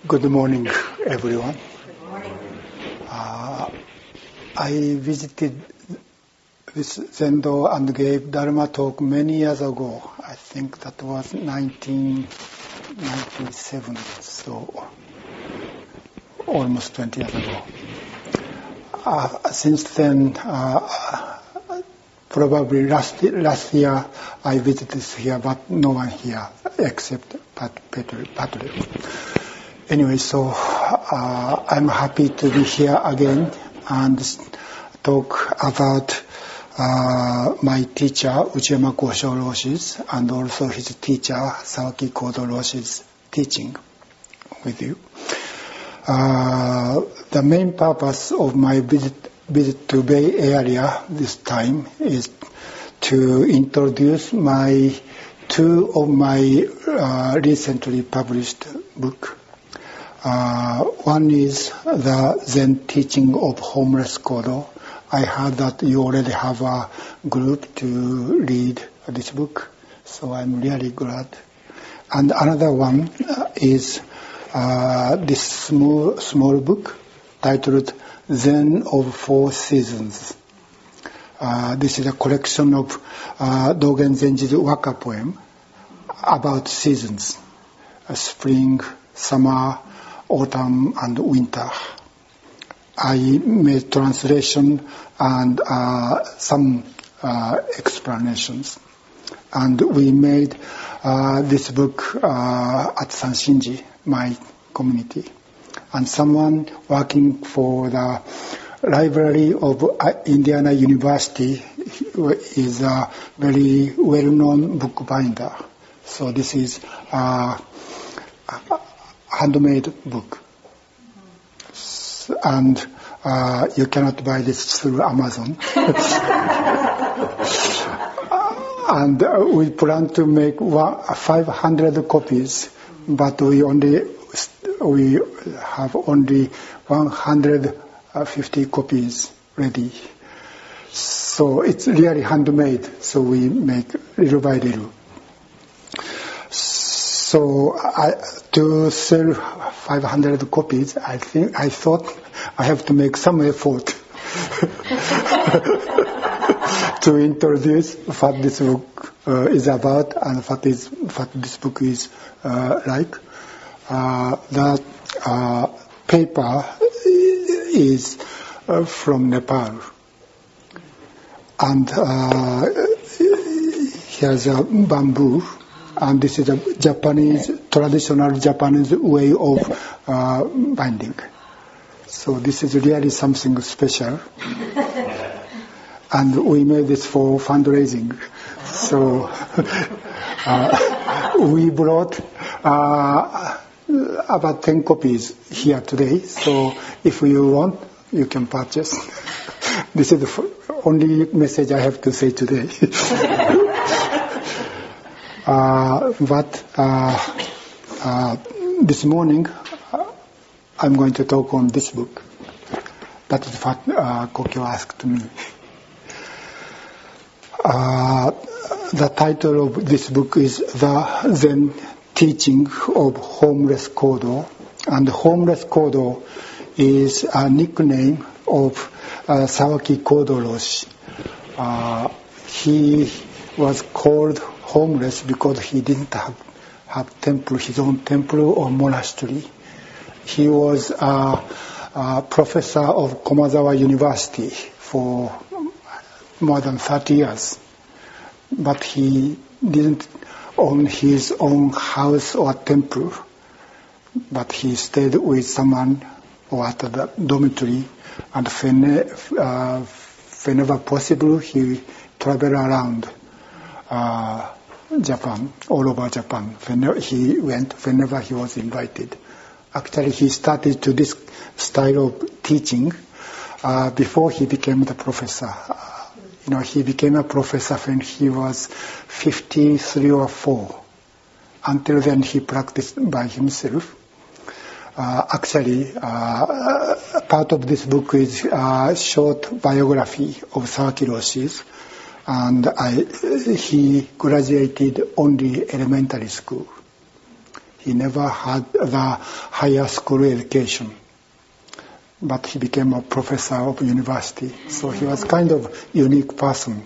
Good morning, everyone. Good morning. I visited this Zendo and gave Dharma talk many years ago. I think that was 1997, so almost 20 years ago. Since then, probably last year I visited here, but no one here except Patrick. Anyway, so I'm happy to be here again and talk about my teacher, Uchiyama Kosho Roshi's, and also his teacher, Sawaki Kodo Roshi's teaching with you. The main purpose of my visit to Bay Area this time is to introduce two of my recently published books. One is the Zen teaching of Homeless Kodo. I heard that you already have a group to read this book, so I'm really glad. And another one is this small book titled Zen of Four Seasons. This is a collection of Dogen Zenji's waka poem about seasons, spring, summer, autumn, and winter. I made translation and some explanations. And we made this book at Sanshinji, my community. And someone working for the library of Indiana University is a very well-known bookbinder. So this is a handmade book. And you cannot buy this through Amazon. And we plan to make 500 copies, but we have only 150 copies ready. So it's really handmade, so we make little by little. So to sell 500 copies, I thought I have to make some effort to introduce what this book is about and what this book is like. That paper is from Nepal, and here's a bamboo. And this is a traditional Japanese way of binding. So this is really something special. And we made this for fundraising. So we brought about 10 copies here today. So if you want, you can purchase. This is the only message I have to say today. But this morning, I'm going to talk on this book. That is what Kokyo asked me. The title of this book is The Zen Teaching of Homeless Kodo. And Homeless Kodo is a nickname of Sawaki Kodo Roshi. He was called homeless because he didn't have his own temple or monastery. He was a professor of Komazawa University for more than 30 years. But he didn't own his own house or temple. But he stayed with someone or at the dormitory, and whenever possible, he traveled around Japan, all over Japan. He went whenever he was invited. Actually, he started to this style of teaching before he became the professor. He became a professor when he was 53 or 4. Until then, he practiced by himself. Actually, part of this book is a short biography of Sawaki Roshi. And he graduated only elementary school. He never had the higher school education, but he became a professor of university. So he was kind of unique person.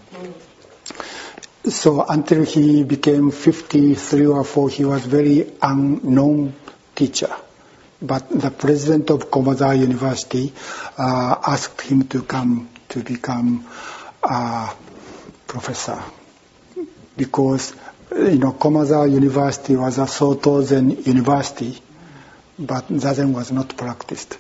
So until he became 53 or 4, he was very unknown teacher. But the president of Komazawa University asked him to come to become a professor, because Komazawa University was a Soto Zen university, but Zazen was not practiced.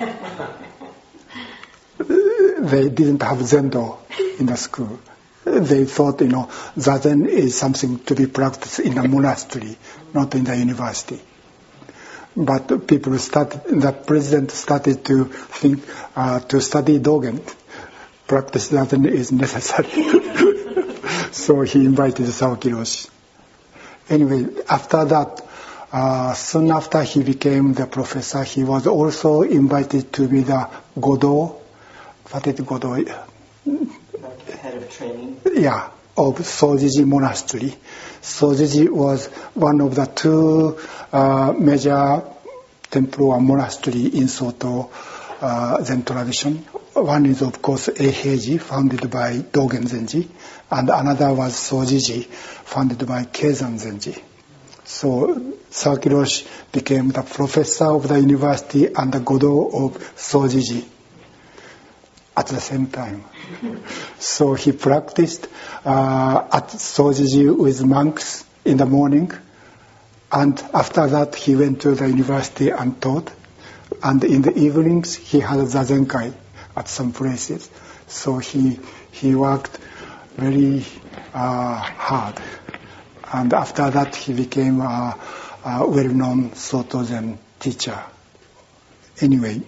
They didn't have Zendo in the school. They thought, Zazen is something to be practiced in a monastery, not in the university. But the president started to think to study Dogen. Practice Zazen is necessary. So he invited Sawaki Roshi. Anyway, after that, soon after he became the professor, he was also invited to be the Godo. What is Godo? Head of training? Yeah, of Sojiji Monastery. Sojiji was one of the two major temple or monastery in Soto Zen tradition. One is, of course, Eiheiji, founded by Dogen Zenji, and another was Sojiji, founded by Keizan Zenji. So Sawaki Roshi became the professor of the university and the Godo of Sojiji at the same time. So he practiced at Sojiji with monks in the morning, and after that he went to the university and taught, and in the evenings he had a Zazenkai at some places. So he worked very hard, and after that he became a well-known Soto Zen teacher. Anyway,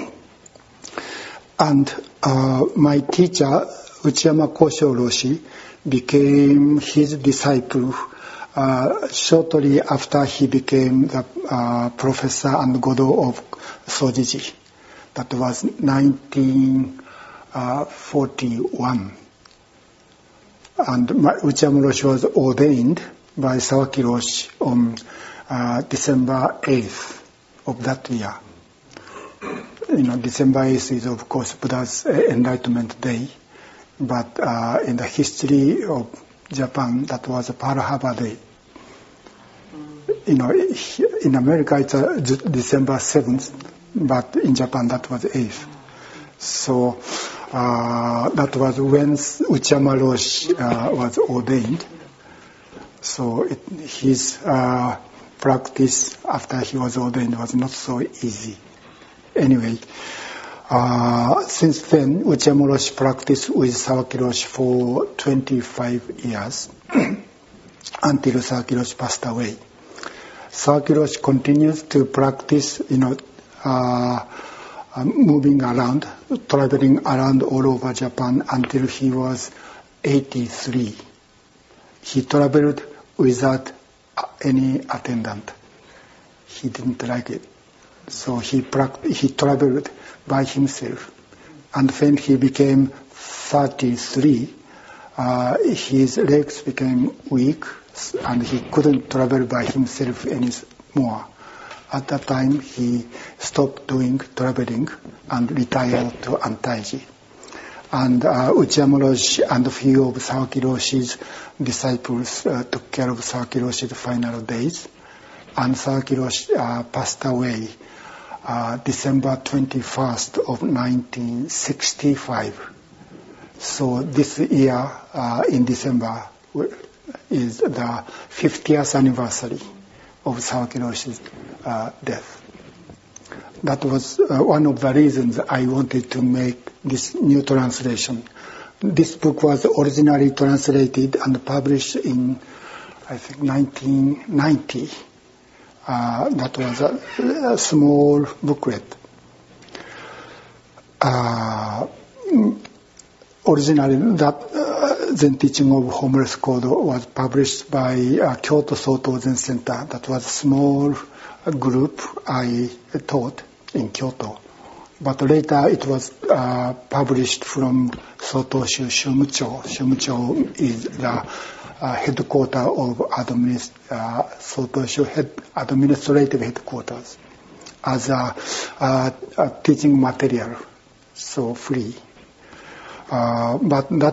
and my teacher, Uchiyama Kosho Roshi, became his disciple shortly after he became the professor and Godo of Sojiji. That was 1941. And Uchiyama Roshi was ordained by Sawaki Roshi on December 8th of that year. December 8th is, of course, Buddha's Enlightenment Day, but in the history of Japan, that was a Pearl Harbor Day. In America, it's December 7th, but in Japan, that was 8th. So that was when Uchiyama Roshi was ordained. So his practice after he was ordained was not so easy. Anyway, since then, Uchiyama Roshi practiced with Sawaki Roshi for 25 years until Sawaki Roshi passed away. Sawaki Roshi continues to practice, moving around, traveling around all over Japan until he was 83. He traveled without any attendant. He didn't like it. So he traveled by himself. And when he became 33, his legs became weak and he couldn't travel by himself anymore. At that time, he stopped doing traveling and retired to Antaiji. And Uchiyama Roshi and a few of Sawaki Roshi's disciples took care of Sawaki Roshi's final days. And Sawaki Roshi passed away December 21st of 1965. So this year in December is the 50th anniversary of Sawaki Roshi's death. That was one of the reasons I wanted to make this new translation. This book was originally translated and published in, I think, 1990. That was a small booklet. Originally, that Zen teaching of Homeless Code was published by Kyoto Soto Zen Center. That was a small group I taught in Kyoto. But later it was published from Sotoshu Shumucho. Shumucho is the headquarters of administrative headquarters as a teaching material, so free. But that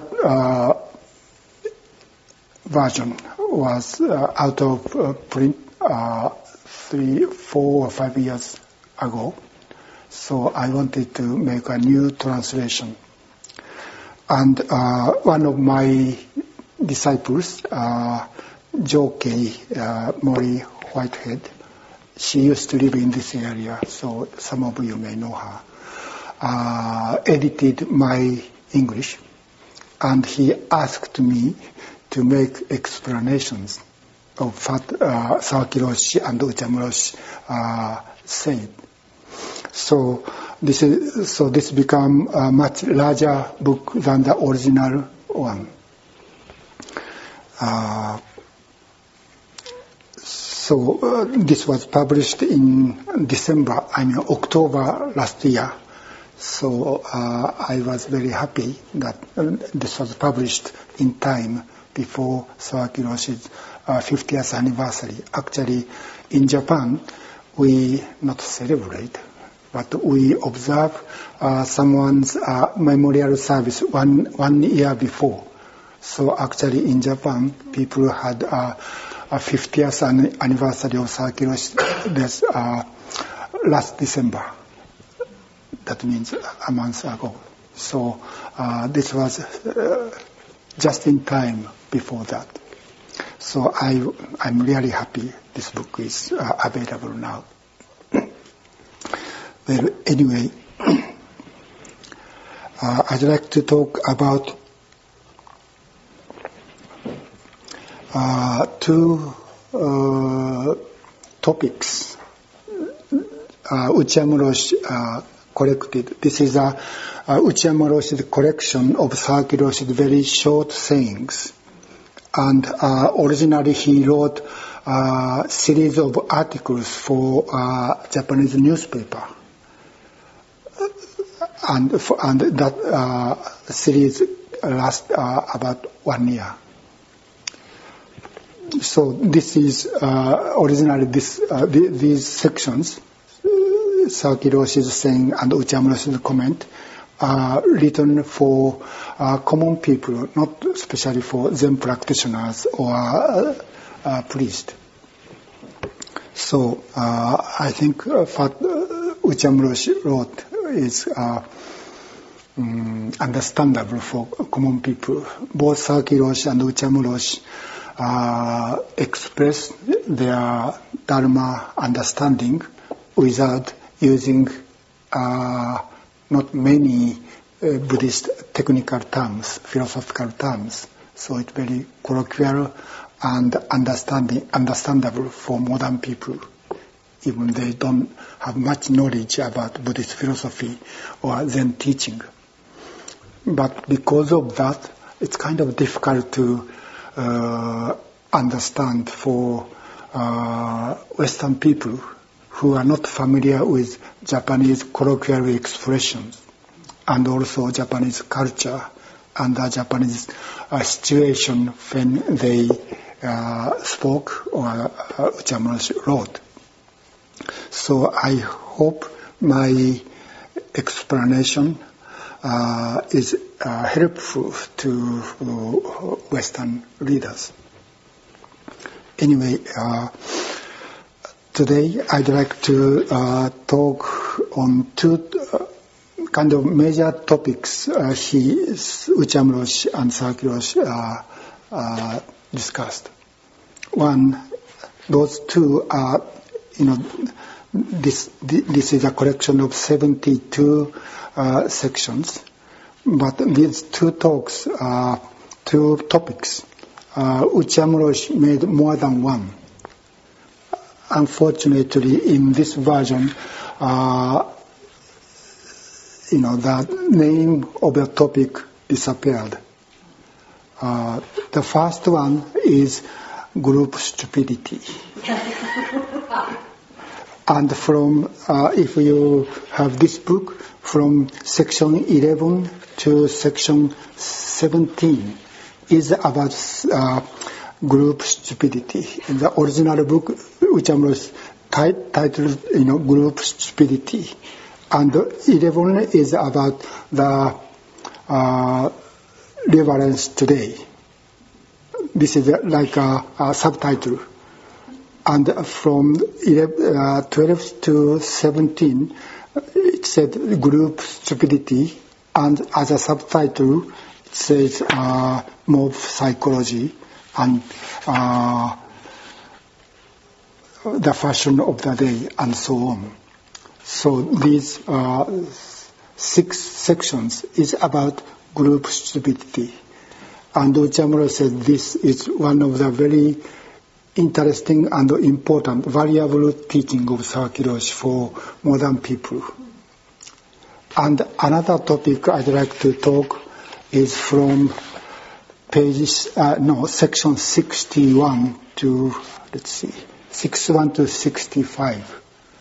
version was out of print 3, 4, or 5 years ago. So I wanted to make a new translation. And one of my disciples, Joe-Kay Mori Whitehead, she used to live in this area, so some of you may know her, edited my English, and he asked me to make explanations of what Sawaki Roshi and Uchiyama Roshi said. So this became a much larger book than the original one. This was published in October last year. So I was very happy that this was published in time before Sawaki Roshi's 50th anniversary. Actually, in Japan, we not celebrate, but we observe someone's memorial service one year before. So actually in Japan, people had a 50th anniversary of Sawaki Roshi's last December. That means a month ago. So this was just in time before that. So I'm really happy this book is available now. Well, anyway, I'd like to talk about two topics Uchiyama Roshi collected. This is Uchiyama Roshi's collection of Sawaki Roshi's very short sayings. And originally he wrote a series of articles for Japanese newspaper. And that series lasts about 1 year. So this is originally these sections, Sawaki Roshi's saying and Uchiyama Roshi's comment, are written for common people, not especially for Zen practitioners or priests. So I think what Uchiyama Roshi wrote is understandable for common people. Both Sawaki Roshi and Uchiyama Roshi express their Dharma understanding without using not many Buddhist technical terms, philosophical terms. So it's very colloquial and understandable for modern people, even they don't have much knowledge about Buddhist philosophy or Zen teaching. But because of that, it's kind of difficult to understand for Western people who are not familiar with Japanese colloquial expressions and also Japanese culture and the Japanese situation when they spoke or Uchiyama Roshi wrote. So I hope my explanation is helpful to Western readers. Anyway, today I'd like to talk on two kind of major topics Uchiyama Roshi and Sawaki Roshi discussed. One, those two are, this is a collection of 72 sections, but these two talks, two topics, Uchiyama Roshi made more than one. Unfortunately, in this version, the name of the topic disappeared. The first one is group stupidity. And from, if you have this book, from section 11 to section 17, is about group stupidity. In the original book, Uchamura's titled, Group Stupidity. And 11 is about the reverence today. This is like a subtitle. And from 12 to 17, it said group stupidity, and as a subtitle, it says mob psychology and the fashion of the day, and so on. So these 6 sections is about group stupidity. And Uchamura said this is one of the very interesting and important, valuable teaching of Sakiroshi for modern people. And another topic I'd like to talk is from section 61 to, 61 to 65.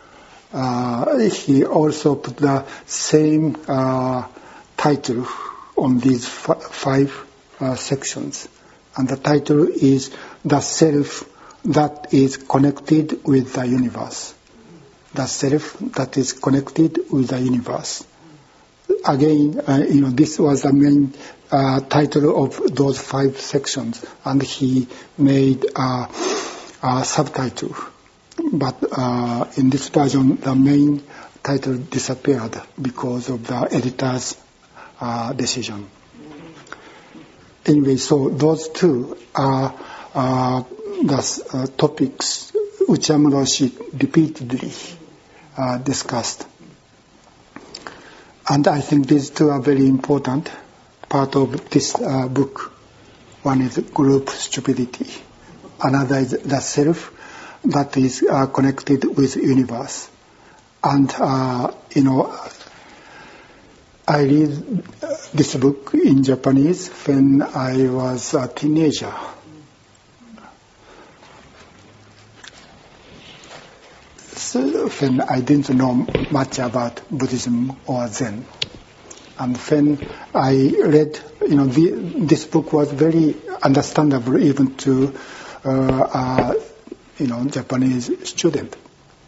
He also put the same title on these 5 sections. And the title is The Self That is Connected with the Universe. The Self That is Connected with the Universe. Again, this was the main title of those 5 sections, and he made a subtitle. But in this version, the main title disappeared because of the editor's decision. Anyway, so those 2 are the topics Uchamura repeatedly discussed. And I think these 2 are very important part of this book. One is group stupidity. Another is the self that is connected with universe. And, I read this book in Japanese when I was a teenager. So when I didn't know much about Buddhism or Zen. And when I read, this book was very understandable even to, Japanese student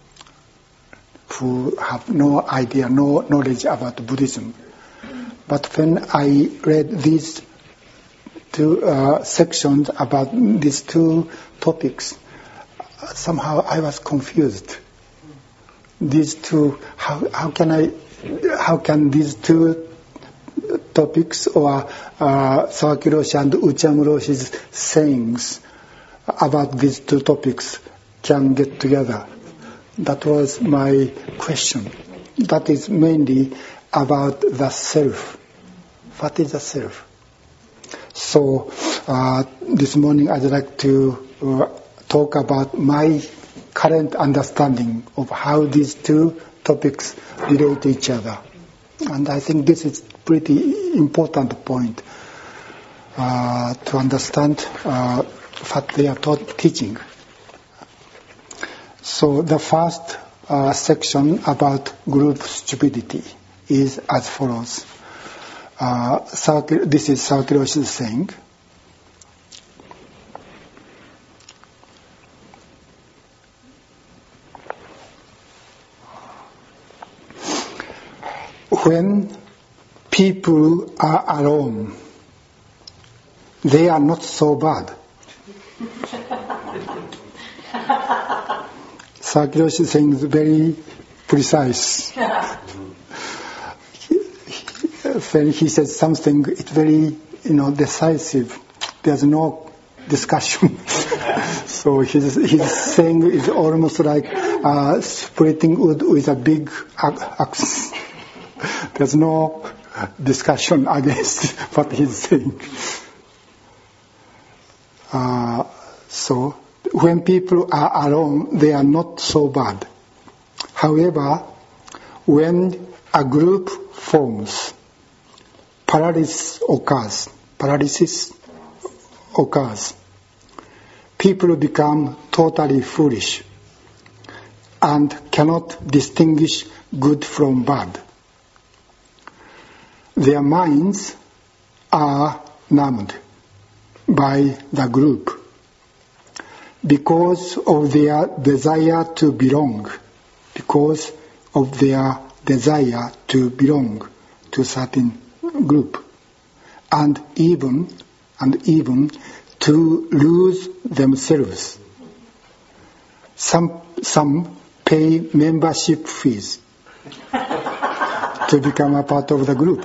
who have no idea, no knowledge about Buddhism. But when I read these 2 sections about these 2 topics, somehow I was confused. These 2, how can these 2 topics or Sakiroshi and Uchamura's sayings about these 2 topics can get together? That was my question. That is mainly about the self. What is the self? So this morning I'd like to talk about my current understanding of how these 2 topics relate to each other. And I think this is pretty important point to understand what they are teaching. So the first section about group stupidity is as follows. This is Sakiroshi's saying. When people are alone, they are not so bad. Sakiroshi is saying very precise. When he says something, it's very, decisive. There's no discussion. So he's saying it's almost like splitting wood with a big axe. There's no discussion against what he's saying. So when people are alone, they are not so bad. However, when a group forms, paralysis occurs. People become totally foolish and cannot distinguish good from bad. Their minds are numbed. by the group because of their desire to belong, because of their desire to belong to a certain group, and even to lose themselves. Some pay membership fees to become a part of the group.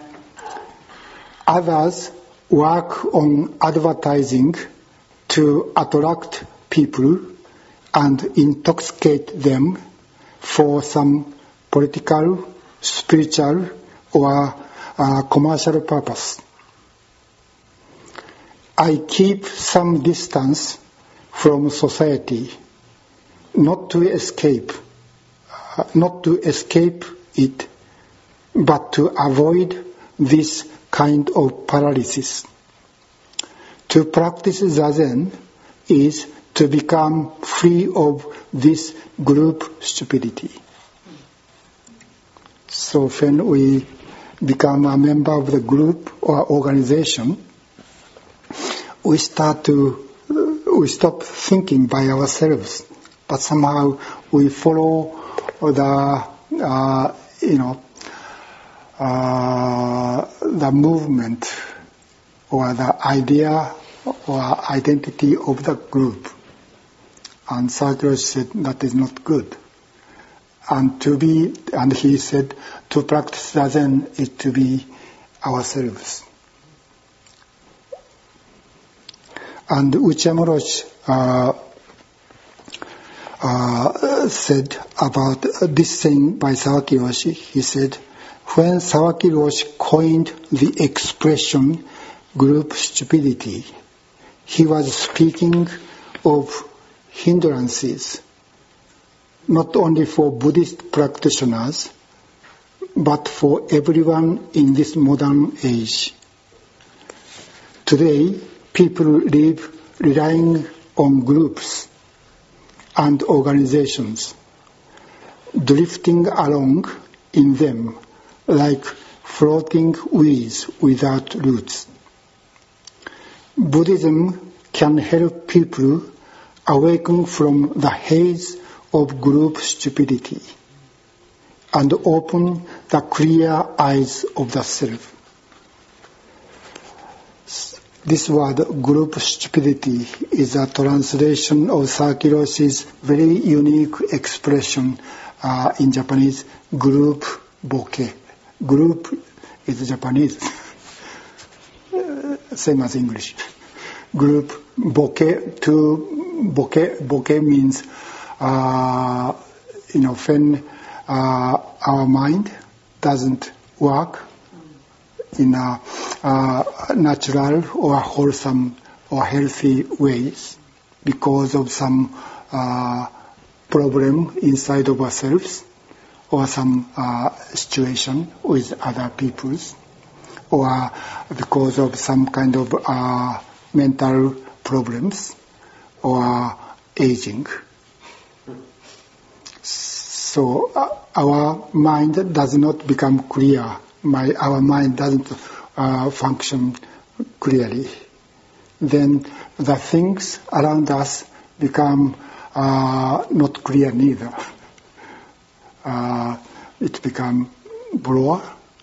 Others work on advertising to attract people and intoxicate them for some political, spiritual, or commercial purpose. I keep some distance from society, not to escape it, but to avoid this kind of paralysis. To practice Zazen is to become free of this group stupidity. So when we become a member of the group or organization, we stop thinking by ourselves, but somehow we follow the movement or the idea or identity of the group. And Sarkar said that is not good. And he said to practice Zazen is to be ourselves. And Uchiyama Roshi said about this thing by Sawaki Roshi. He said, when Sawaki Roshi coined the expression group stupidity, he was speaking of hindrances, not only for Buddhist practitioners, but for everyone in this modern age. Today, people live relying on groups and organizations, drifting along in them like floating weeds without roots. Buddhism can help people awaken from the haze of group stupidity and open the clear eyes of the self. This word, group stupidity, is a translation of Sawaki Roshi's very unique expression in Japanese, group bokeh. Group is Japanese, same as English. Group bokeh, bokeh means, when our mind doesn't work in a natural or wholesome or healthy ways because of some problem inside of ourselves or some situation with other peoples or because of some kind of mental problems or aging. So our mind does not become clear. Our mind doesn't function clearly. Then the things around us become not clear neither. It becomes blur,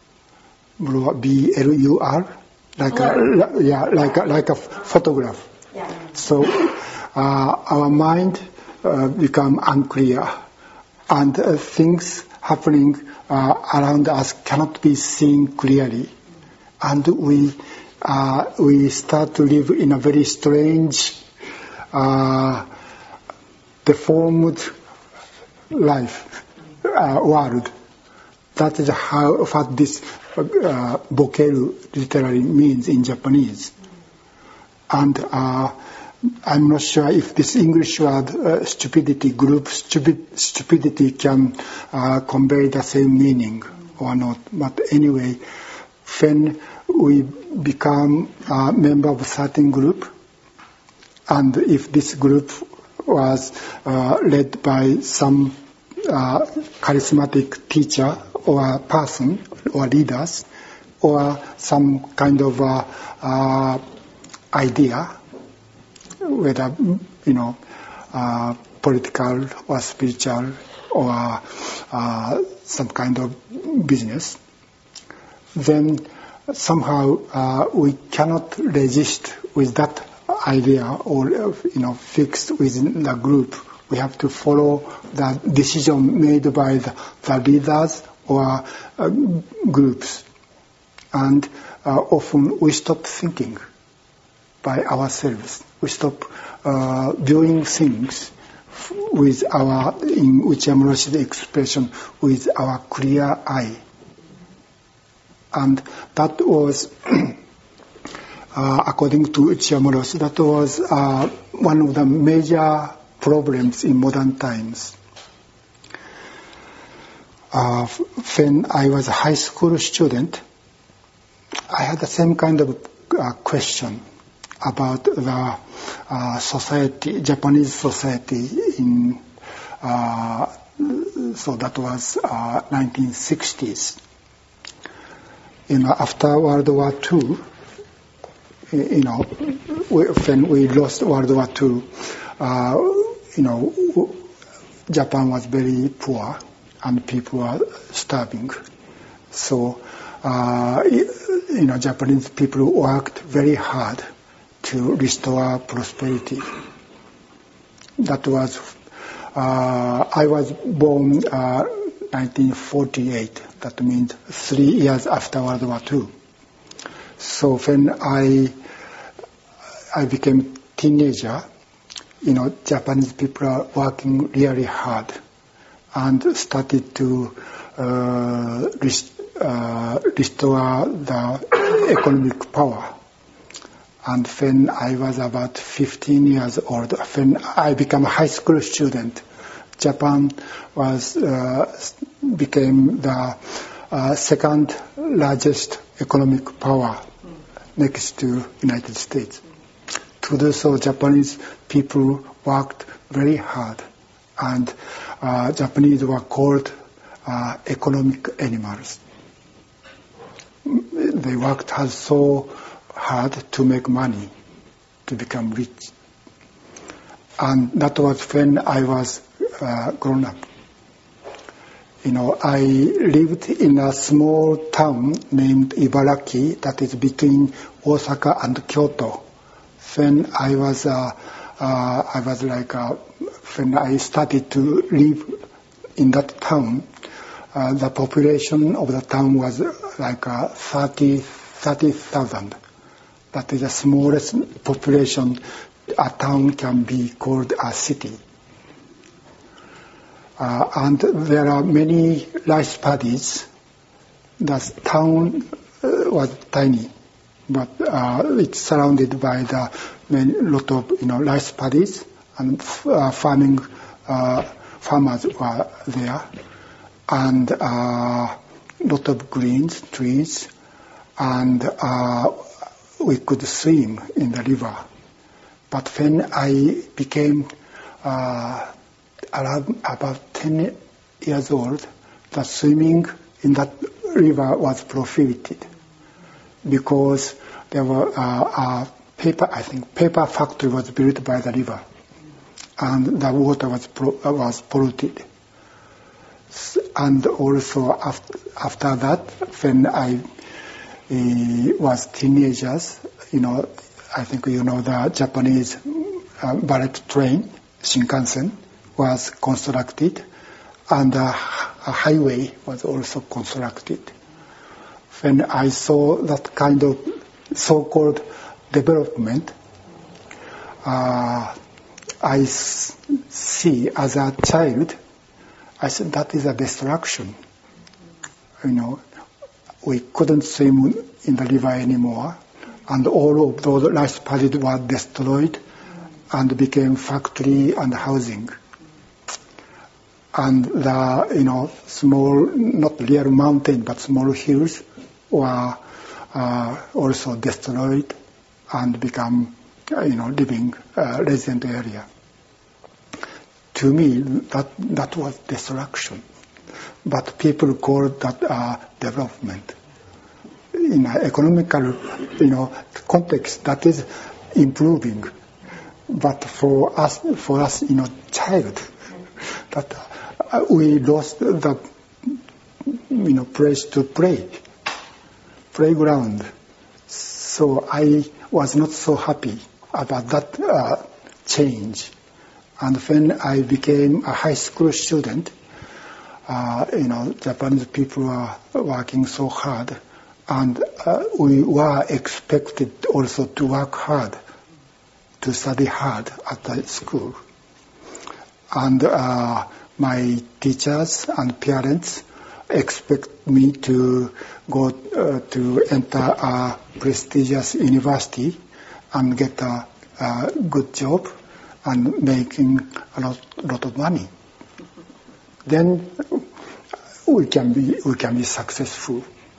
B-L-U-R, like a photograph. Yeah. So our mind become unclear, and things happening around us cannot be seen clearly, and we start to live in a very strange, deformed life world. That is what this bokeru literally means in Japanese. And I'm not sure if this English word stupidity, group stupidity can convey the same meaning or not. But anyway, when we become a member of a certain group, and if this group was led by some charismatic teacher or person or leaders or some kind of idea, whether political or spiritual or some kind of business, then somehow we cannot resist with that idea or fixed within the group. We have to follow the decision made by the leaders or groups, and often we stop thinking by ourselves. We stop doing things with in Uchiyama Roshi's expression, with our clear eye. And that was, according to Uchiyama Roshi, that was one of the major problems in modern times. When I was a high school student, I had the same kind of question about the society, Japanese society in, so that was 1960s. After World War II, when we lost World War II, Japan was very poor and people were starving. So, Japanese people worked very hard to restore prosperity. That was, I was born 1948. That means 3 years after World War II. So when I became teenager, Japanese people are working really hard and started to restore the economic power. And when I was about 15 years old, when I became a high school student, Japan became the second largest economic power next to United States. To do so, Japanese people worked very hard, and Japanese were called economic animals. They worked so hard to make money, to become rich. And that was when I was grown up. I lived in a small town named Ibaraki that is between Osaka and Kyoto. When I was when I started to live in that town, the population of the town was like 30,000. That is the smallest population a town can be called a city. And there are many rice paddies. The town was tiny, but it's surrounded by the lot of rice paddies, and farming farmers were there, and lot of greens, trees, and we could swim in the river. But when I became about 10 years old, the swimming in that river was prohibited because there were paper factory was built by the river, and the water was polluted. And also after that, when I was teenagers, I think the Japanese bullet train, Shinkansen, was constructed, and a highway was also constructed. When I saw that kind of so-called development, I see as a child, I said that is a destruction. We couldn't swim in the river anymore, and all of those rice paddies were destroyed and became factory and housing. And the small, not real mountain, but small hills were also destroyed and become, living resident area. To me, that was destruction. But people called that development. In an economical, context, that is improving. But for us, child, that we lost the, place to play, playground. So I was not so happy about that change. And when I became a high school student, Japanese people are working so hard, and we were expected also to work hard, to study hard at the school. And my teachers and parents expect me to go to enter a prestigious university and get a good job and making a lot of money. Then we can be successful.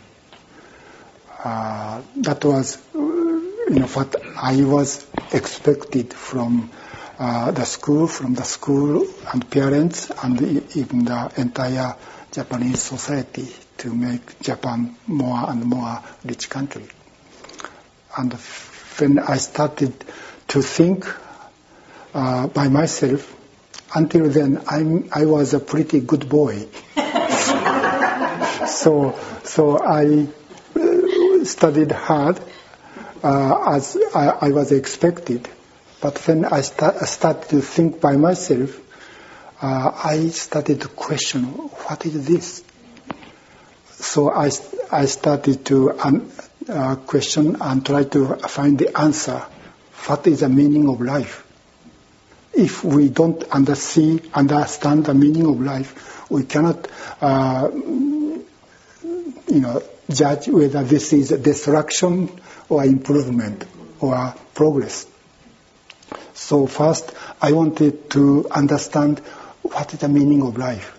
That was what I was expected from the school and parents and even the entire Japanese society to make Japan more and more rich country. And when I started to think by myself, until then I was a pretty good boy. So I studied hard as I was expected. But when I started to think by myself, I started to question, what is this? So I started to question and try to find the answer. What is the meaning of life? If we don't understand the meaning of life, we cannot, judge whether this is a destruction or improvement or progress. So first, I wanted to understand what is the meaning of life,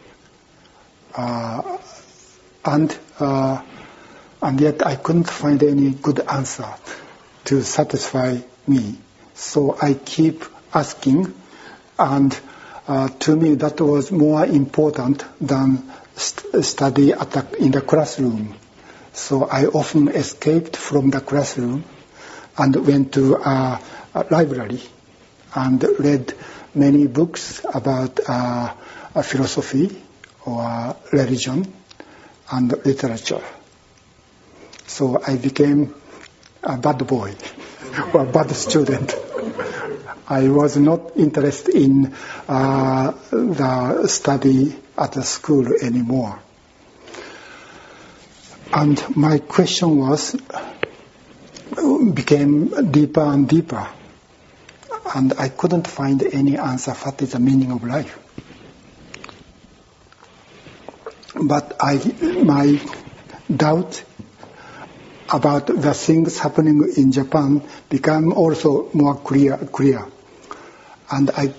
and yet I couldn't find any good answer to satisfy me. So I keep asking, and to me that was more important than study in the classroom. So I often escaped from the classroom and went to a library and read many books about philosophy or religion and literature. So I became a bad boy or a bad student. I was not interested in the study at the school anymore. And my question became deeper and deeper. And I couldn't find any answer what is the meaning of life. But my doubt about the things happening in Japan became also more clear. And I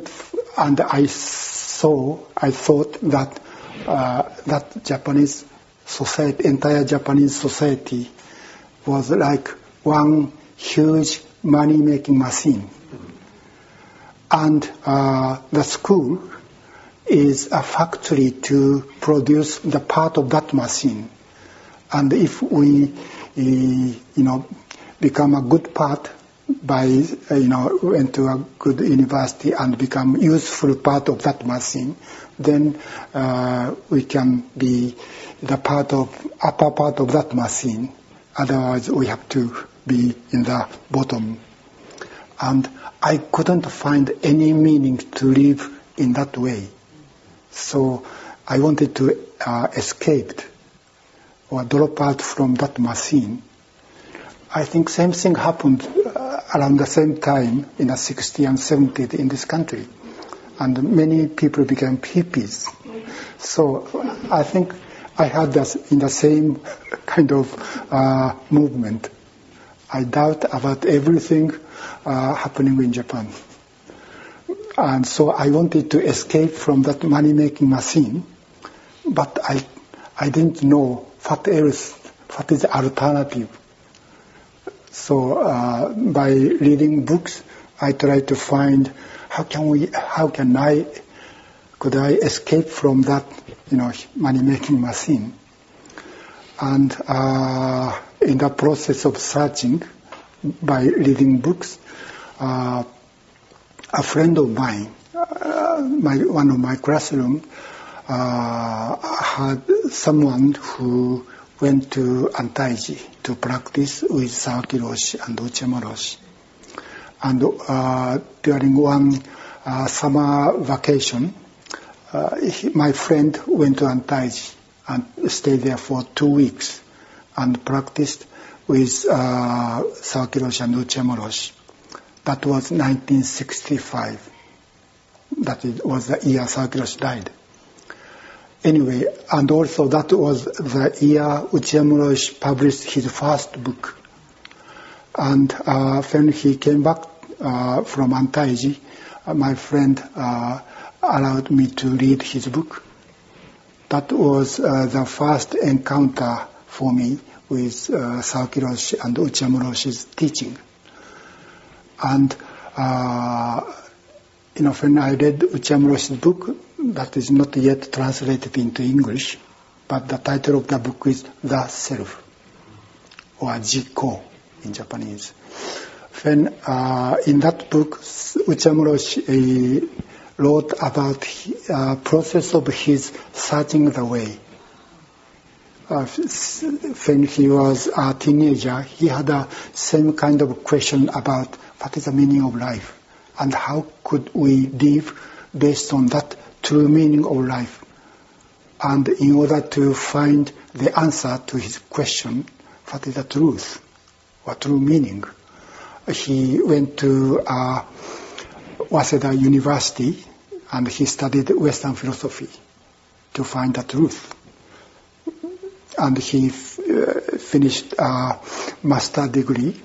thought that that Japanese society, entire Japanese society, was like one huge money-making machine. And the school is a factory to produce the part of that machine. And if we, become a good part by, went to a good university and become useful part of that machine, then we can be the upper part of that machine. Otherwise, we have to be in the bottom. And I couldn't find any meaning to live in that way. So I wanted to escape or drop out from that machine. I think same thing happened around the same time in the 60s and 70s in this country. And many people became hippies. So I think I had this in the same kind of movement. I doubt about everything happening in Japan. And so I wanted to escape from that money-making machine, but I didn't know what else, what is the alternative. So by reading books, I tried to find could I escape from that, money-making machine. And in the process of searching, by reading books. A friend of mine, one of my classroom, had someone who went to Antaiji to practice with Sawaki Roshi and Uchiyama Roshi. And during one summer vacation, my friend went to Antaiji and stayed there for 2 weeks and practiced with Sawaki Roshi and Uchiyama Roshi. That was 1965. That was the year Sawaki Roshi died. Anyway, and also that was the year Uchiyama Roshi published his first book. And when he came back from Antaiji, my friend allowed me to read his book. That was the first encounter for me with Sawaki Roshi and Uchiyama Roshi's teaching. And when I read Uchiyama Roshi's book, that is not yet translated into English, but the title of the book is The Self, or Jiko in Japanese. When in that book, Uchiyama Roshi wrote about the process of his searching the way. When he was a teenager, he had the same kind of question about what is the meaning of life and how could we live based on that true meaning of life. And in order to find the answer to his question, what is the truth or true meaning, he went to Waseda University and he studied Western philosophy to find the truth. And he finished a master's degree.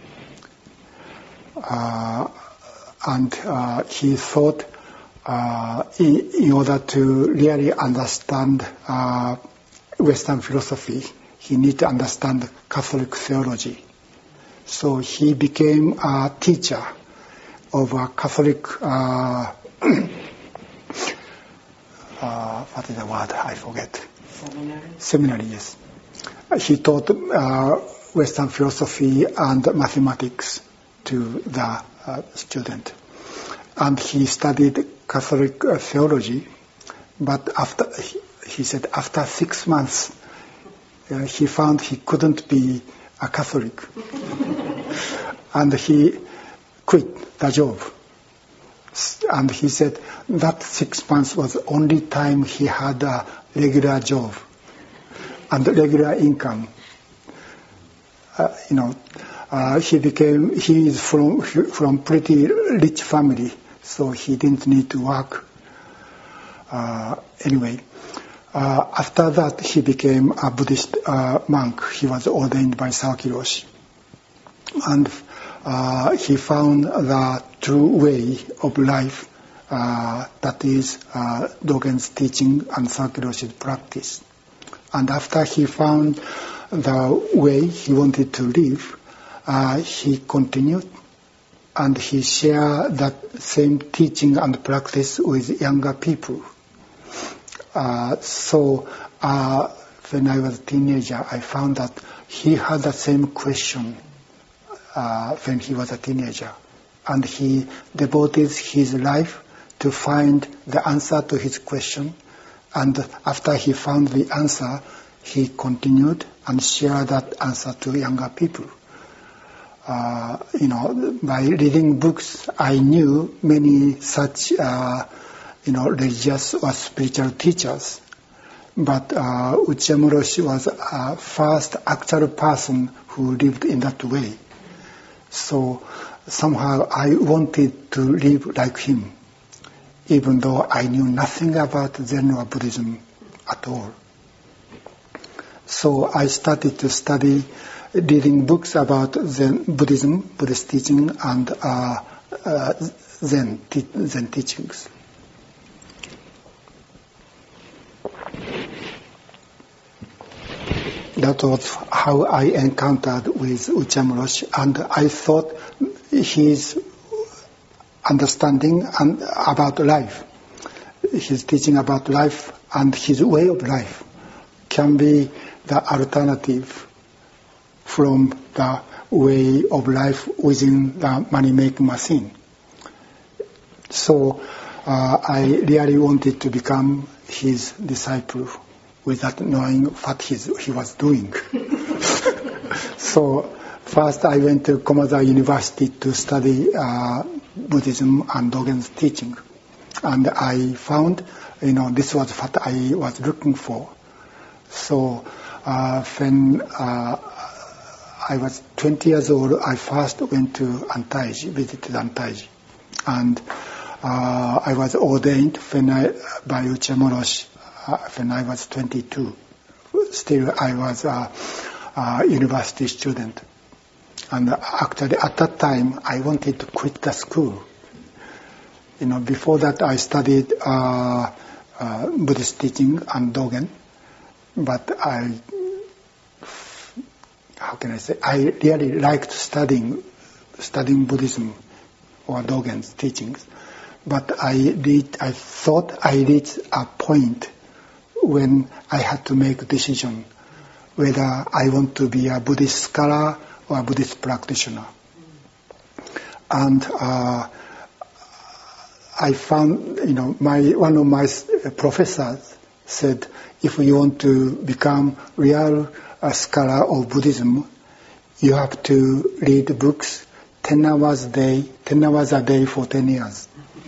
And he thought in order to really understand Western philosophy, he needed to understand Catholic theology. So he became a teacher of a Catholic, what is the word? I forget. Seminary, yes. He taught Western philosophy and mathematics to the student. And he studied Catholic theology, but he said after 6 months, he found he couldn't be a Catholic. And he quit the job. And he said that 6 months was the only time he had a regular job and regular income. He is from pretty rich family, so he didn't need to work. Anyway, after that he became a Buddhist monk. He was ordained by Sawaki Roshi. And he found the true way of life, that is Dogen's teaching and Sawaki Roshi's practice. And after he found the way he wanted to live, he continued and he shared that same teaching and practice with younger people. So when I was a teenager, I found that he had the same question when he was a teenager. And he devoted his life to find the answer to his question. And after he found the answer, he continued and shared that answer to younger people. By reading books, I knew many such, religious or spiritual teachers. But Uchiyama Roshi was a first actual person who lived in that way. So somehow I wanted to live like him, even though I knew nothing about Zen or Buddhism at all. So I started to study, reading books about Zen Buddhism, Buddhist teaching, and Zen teachings. That was how I encountered with Uchiyama Roshi, and I thought his understanding about life, his teaching about life and his way of life can be the alternative from the way of life within the money-making machine. So I really wanted to become his disciple without knowing what he was doing. So first I went to Komaza University to study Buddhism and Dogen's teaching. And I found, this was what I was looking for. So when I was 20 years old, I first went to Antaiji, visited Antaiji. And I was ordained by Uchimoroshi when I was 22. Still, I was a university student. And actually, at that time, I wanted to quit the school. Before that, I studied Buddhist teaching and Dogen. But I really liked studying Buddhism or Dogen's teachings. But I thought I reached a point when I had to make a decision whether I want to be a Buddhist scholar or a Buddhist practitioner. And I found, one of my professors said, if you want to become real scholar of Buddhism, you have to read books 10 hours a day for 10 years.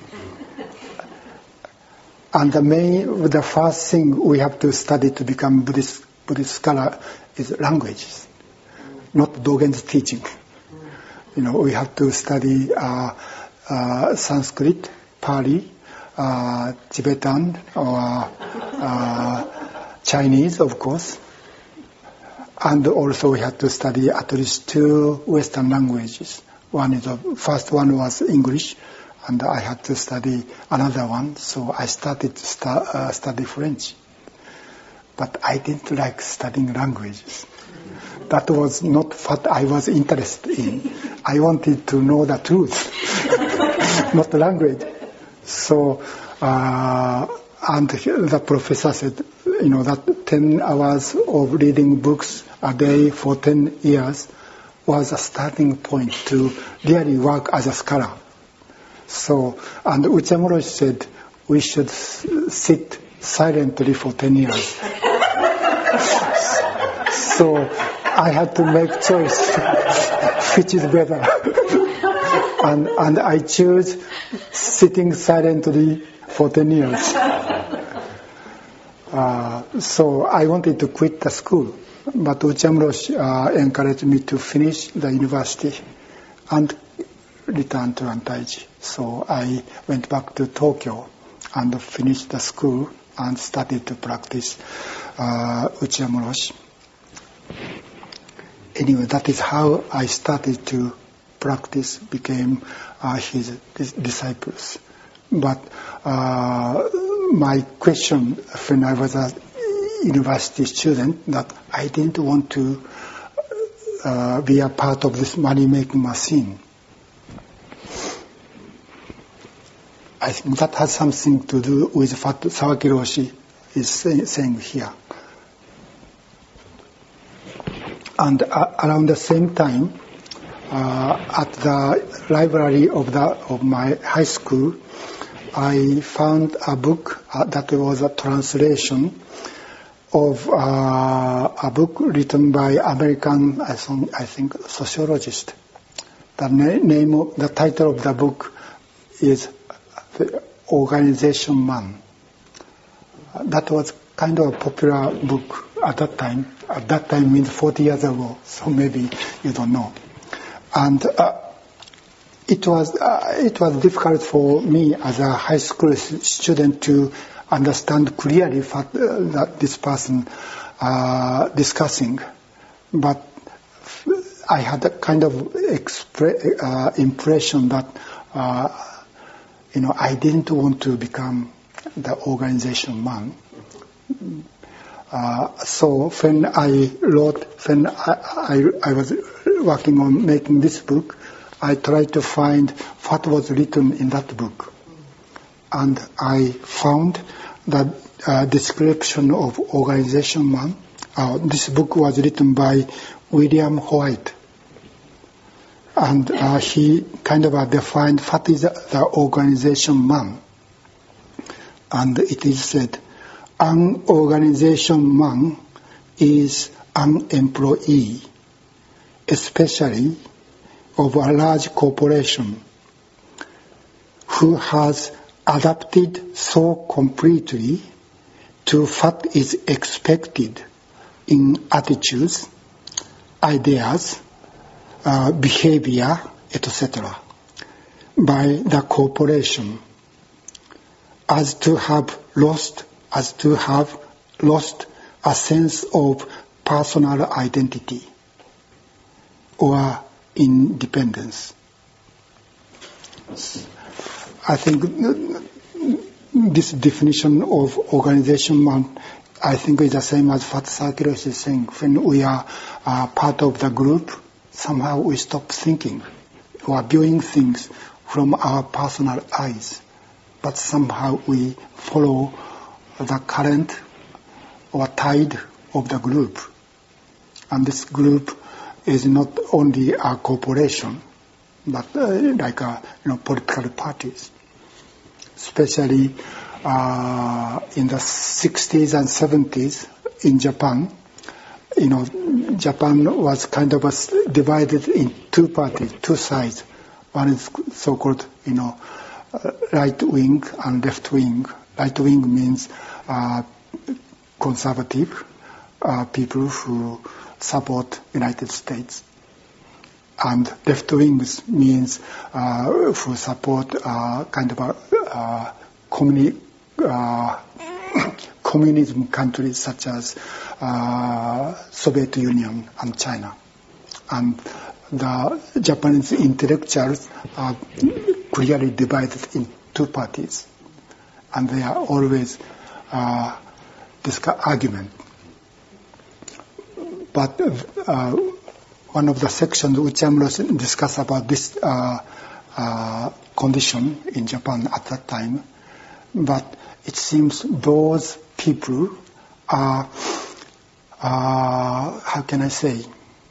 And the first thing we have to study to become Buddhist scholar is languages, not Dogen's teaching. We have to study Sanskrit, Pali, Tibetan, or Chinese, of course. And also we had to study at least 2 Western languages. First one was English, and I had to study another one, so I started to study French. But I didn't like studying languages. That was not what I was interested in. I wanted to know the truth, not the language. So, and the professor said, that 10 hours of reading books a day for 10 years was a starting point to really work as a scholar. So, and Uchimoroshi said, we should sit silently for 10 years. So I had to make choice, which is better. and I chose sitting silently for 10 years. So I wanted to quit the school, but Uchimoroshi encouraged me to finish the university and return to Antaiji. So I went back to Tokyo and finished the school and started to practice Uchimoroshi. Anyway, that is how I started to practice, became his disciples. But my question when I was a university student, that I didn't want to be a part of this money-making machine. I think that has something to do with what Sawaki Roshi is saying here. And around the same time, at the library of my high school, I found a book that was a translation of a book written by American, I think, sociologist. The title of the book is The Organization Man. That was kind of a popular book at that time. At that time means 40 years ago, so maybe you don't know. And it was difficult for me as a high school student to understand clearly what this person discussing. But I had a kind of impression that I didn't want to become the organization man. So when I was working on making this book, I tried to find what was written in that book. And I found the description of organization man. This book was written by William White. And he kind of defined what is the organization man. And it is said, an organization man is an employee, especially of a large corporation, who has adapted so completely to what is expected in attitudes, ideas, behavior, etc., by the corporation, as to have lost a sense of personal identity or independence. I think this definition of organization man, I think, is the same as what Sarkiros is saying. When we are part of the group, somehow we stop thinking or viewing things from our personal eyes, but somehow we follow the current or tide of the group. And this group is not only a corporation, but like political parties. Especially in the 60s and 70s in Japan, Japan was kind of divided in two parties, two sides. One is so-called, right wing and left wing. Right wing means conservative people who support United States, and left wings means who support kind of a communism countries such as Soviet Union and China. And the Japanese intellectuals are clearly divided in two parties, and they are always discuss argument. But one of the sections which I'm going to discuss about this condition in Japan at that time, but it seems those people are, how can I say,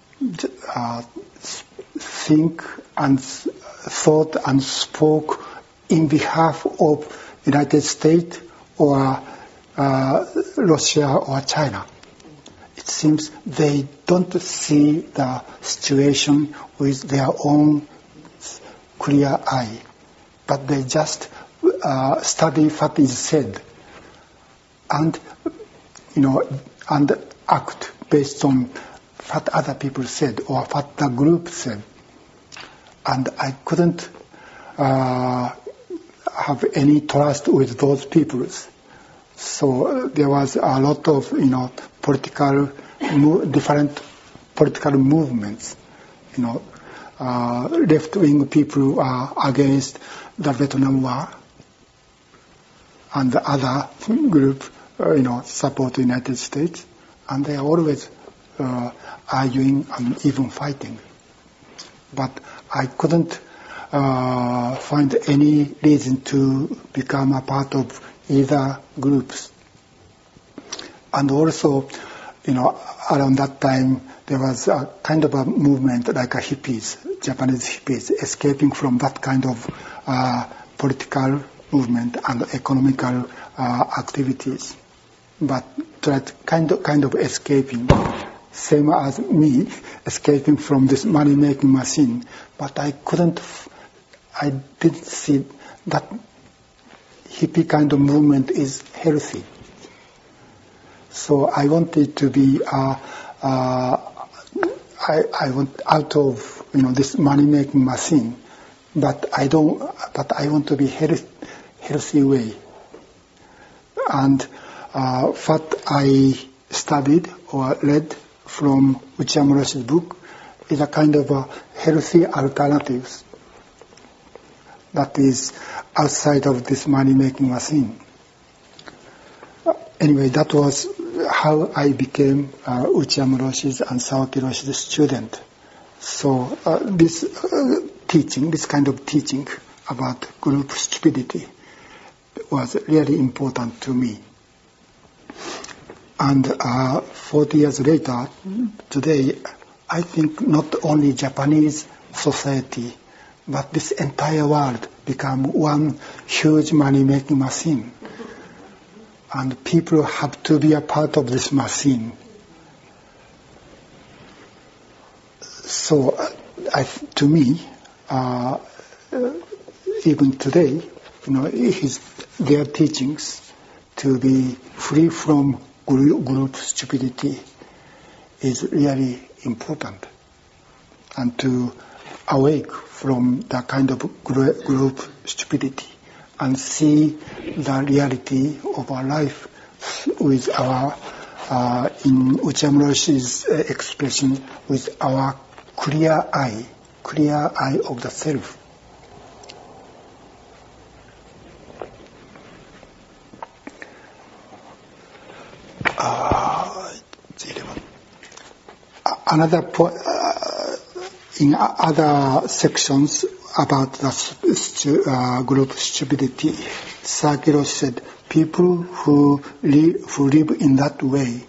think and thought and spoke in behalf of United States or Russia or China. It seems they don't see the situation with their own clear eye, but they just study what is said and and act based on what other people said or what the group said. And I couldn't have any trust with those people. So there was a lot of different political movements. Left-wing people are against the Vietnam War, and the other group, support the United States, and they are always arguing and even fighting. But I couldn't find any reason to become a part of either groups. And also, around that time, there was a kind of a movement like a hippies, Japanese hippies, escaping from that kind of political movement and economical activities. But that kind of escaping, same as me, escaping from this money-making machine. But I didn't see that hippie kind of movement is healthy. So I wanted to be, I want out of this money-making machine, but I want to be healthy way. And what I studied or read from Uchiyama Roshi's book is a kind of a healthy alternatives that is outside of this money-making machine. Anyway, that was how I became Uchiyama Roshi's and Sawaki Roshi's student. So this kind of teaching about group stupidity was really important to me. And 40 years later, today, I think not only Japanese society, but this entire world become one huge money-making machine. And people have to be a part of this machine. So, to me, even today, their teachings to be free from group stupidity is really important, and to awake from the kind of group stupidity and see the reality of our life with our, in Uchiyama Roshi's expression, with our clear eye of the self. Another point, in other sections about the group stupidity, Saki Roshi said people who live in that way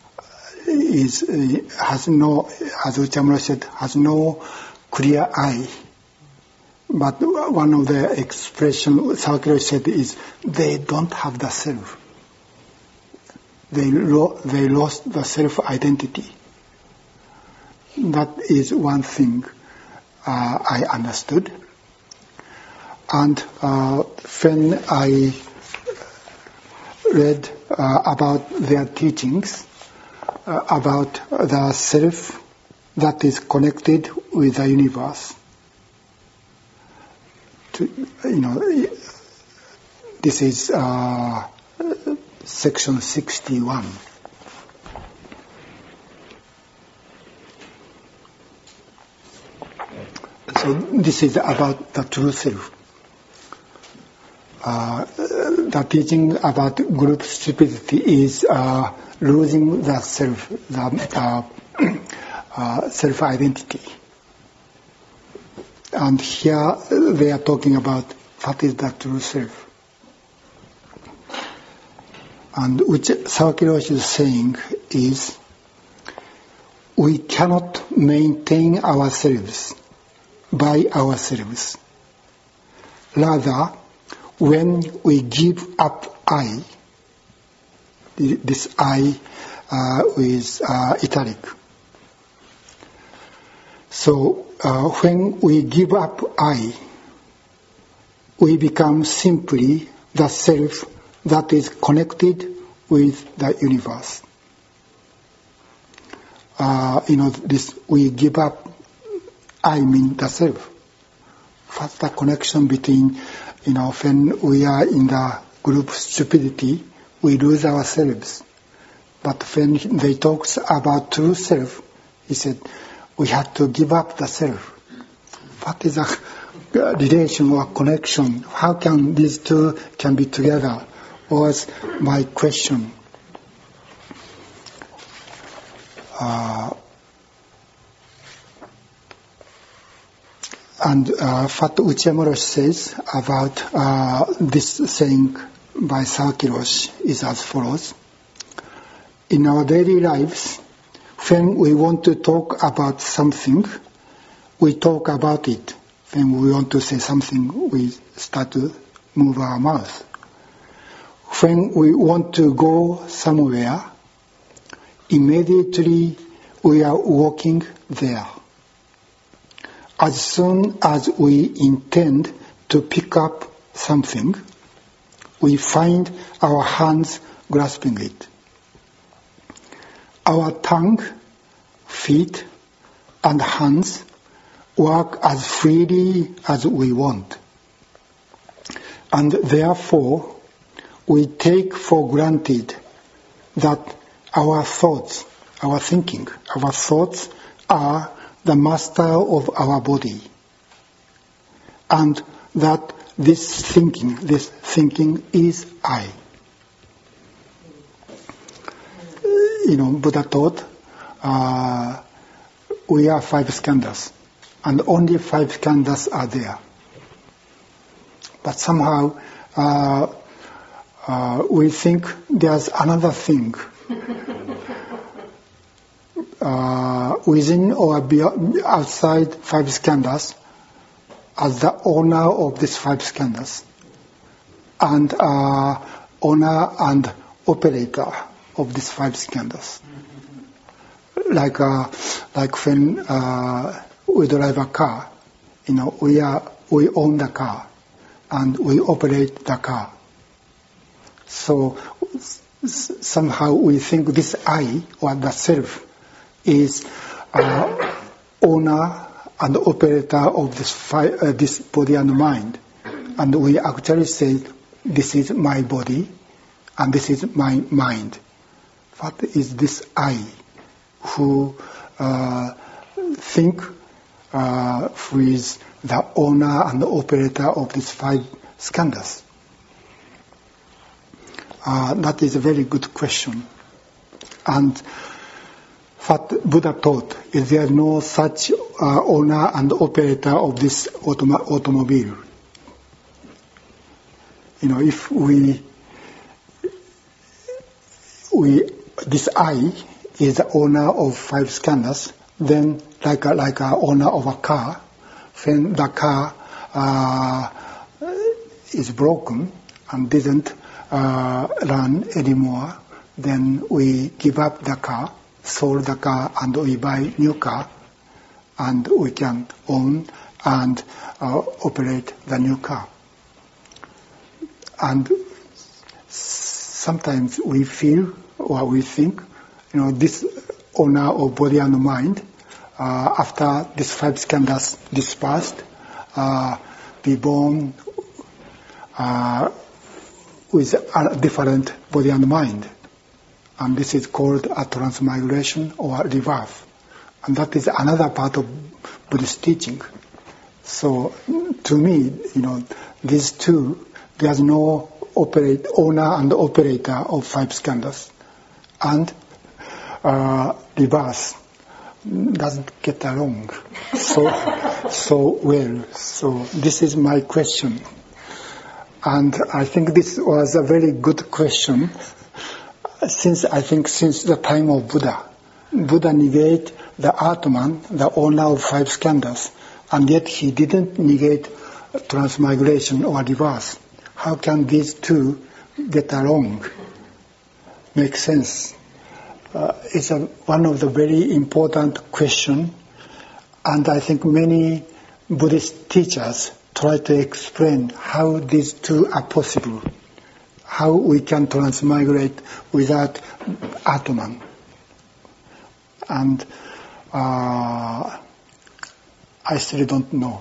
has no, as Uchiyama Roshi said, has no clear eye. But one of the expressions Saki Roshi said is they don't have the self. They lost the self-identity. That is one thing I understood. And when I read about their teachings about the self that is connected with the universe, this is section 61. So this is about the true self. The teaching about group stupidity is losing the self, self-identity. And here they are talking about what is the true self. And which Saki Roshi is saying is, we cannot maintain ourselves by ourselves. Rather, when we give up I, this I is italic. So when we give up I, we become simply the self that is connected with the universe. This we give up I mean the self. What's the connection between, when we are in the group stupidity, we lose ourselves. But when they talk about true self, he said, we have to give up the self. What is a relation or connection? How can these two can be together? Was my question. And what Uchiyama Roshi says about this saying by Saki Roshi is as follows. In our daily lives, when we want to talk about something, we talk about it. When we want to say something, we start to move our mouth. When we want to go somewhere, immediately we are walking there. As soon as we intend to pick up something, we find our hands grasping it. Our tongue, feet, and hands work as freely as we want. And therefore, we take for granted that our thoughts, our thinking, our thoughts are the master of our body. And that this thinking is I. Buddha taught we are 5 skandhas, and only 5 skandhas are there. But somehow we think there's another thing within or outside 5 skandhas as the owner of these 5 skandhas, and owner and operator of these 5 skandhas. Like when we drive a car, we own the car and we operate the car. So somehow we think this I, or the self, is owner and operator of this body and mind. And we actually say, this is my body and this is my mind. What is this I who think who is the owner and the operator of these 5 skandhas? That is a very good question. And what Buddha taught is there no such owner and operator of this automobile. If this I is the owner of 5 skandhas, then like a owner of a car, when the car is broken and didn't run anymore, then we give up the car, sold the car, and we buy new car, and we can own and operate the new car. And sometimes we feel or we think, this owner of body and mind, after these 5 skandhas dispersed, be born with a different body and mind. And this is called a transmigration or rebirth. And that is another part of Buddhist teaching. So to me, these two, there's no owner and operator of 5 skandhas. And rebirth doesn't get along so well. So this is my question. And I think this was a very good question since the time of Buddha. Buddha negate the Atman, the owner of 5 skandhas, and yet he didn't negate transmigration or rebirth. How can these two get along? Make sense? It's one of the very important questions, and I think many Buddhist teachers try to explain how these two are possible, how we can transmigrate without Atman. And I still don't know.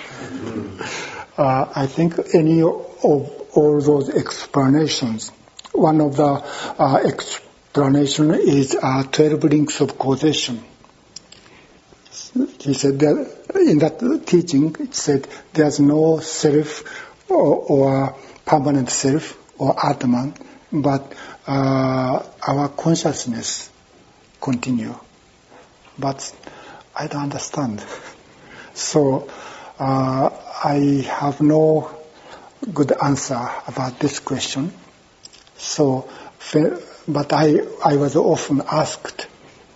I think any of all those explanations, one of the explanation is 12 links of causation. He said that in that teaching, it said there's no self or permanent self or Atman, but our consciousness continue. But I don't understand. So I have no good answer about this question. So, but I was often asked,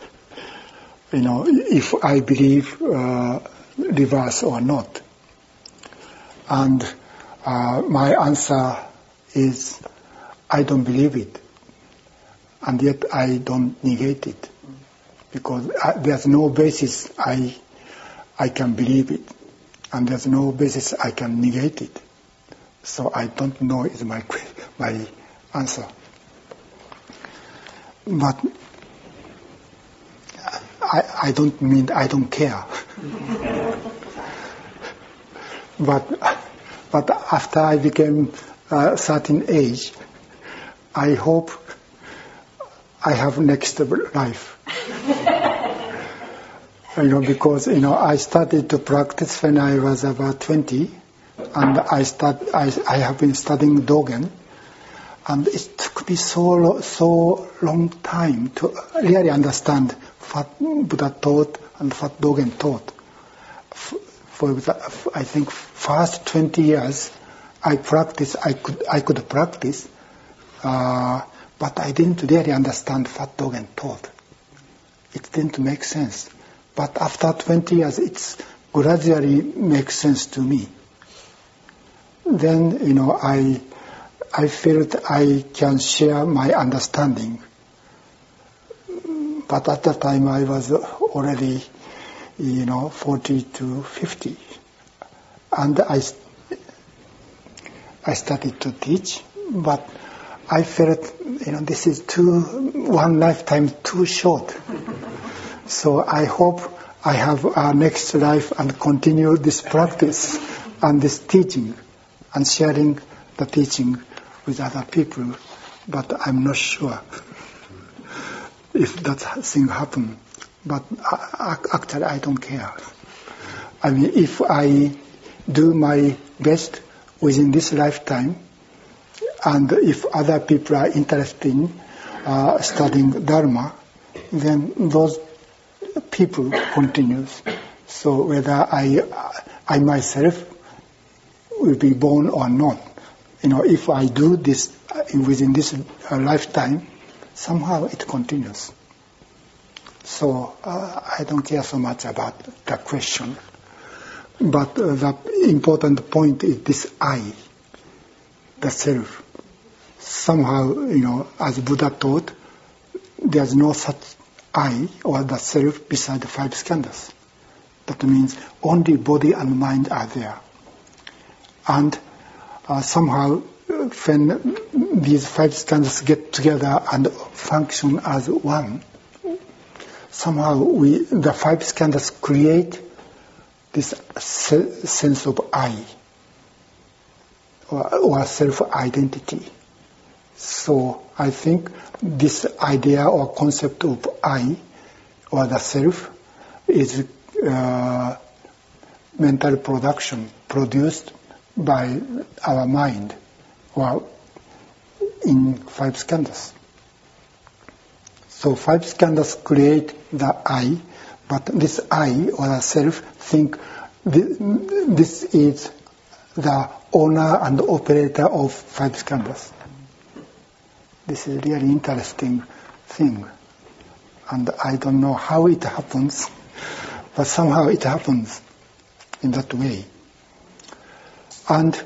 if I believe rebirth or not. And my answer is, I don't believe it. And yet I don't negate it. Because there's no basis I can believe it. And there's no basis I can negate it. So I don't know is my answer. But I don't mean I don't care. But after I became a certain age, I hope I have next life. Because I started to practice when I was about 20, and I have been studying Dogen, and it took me so long time to really understand what Buddha taught and what Dogen taught. For I think first 20 years I practiced, I could practice, but I didn't really understand what Dogen taught. it didn't make sense. But after 20 years, it's gradually makes sense to me. Then, I felt I can share my understanding. But at that time, I was already, 40 to 50. And I started to teach, but I felt, this is one lifetime too short. So I hope I have a next life and continue this practice and this teaching and sharing the teaching with other people. But I'm not sure if that thing happen. But actually I don't care. I mean, if I do my best within this lifetime, and if other people are interested in studying Dharma, then those people continues. So whether I myself will be born or not, if I do this within this lifetime, somehow it continues. So I don't care so much about the question. But the important point is this I, the self. Somehow, as Buddha taught, there's no such I or the self beside the five skandhas. That means only body and mind are there. And somehow, when these five skandhas get together and function as one, somehow the five skandhas create this sense of I or self-identity. So I think this idea or concept of I or the self is mental production produced by our mind or in five skandhas. So five skandhas create the I, but this I or the self think this is the owner and operator of five skandhas. This is a really interesting thing. And I don't know how it happens, but somehow it happens in that way. And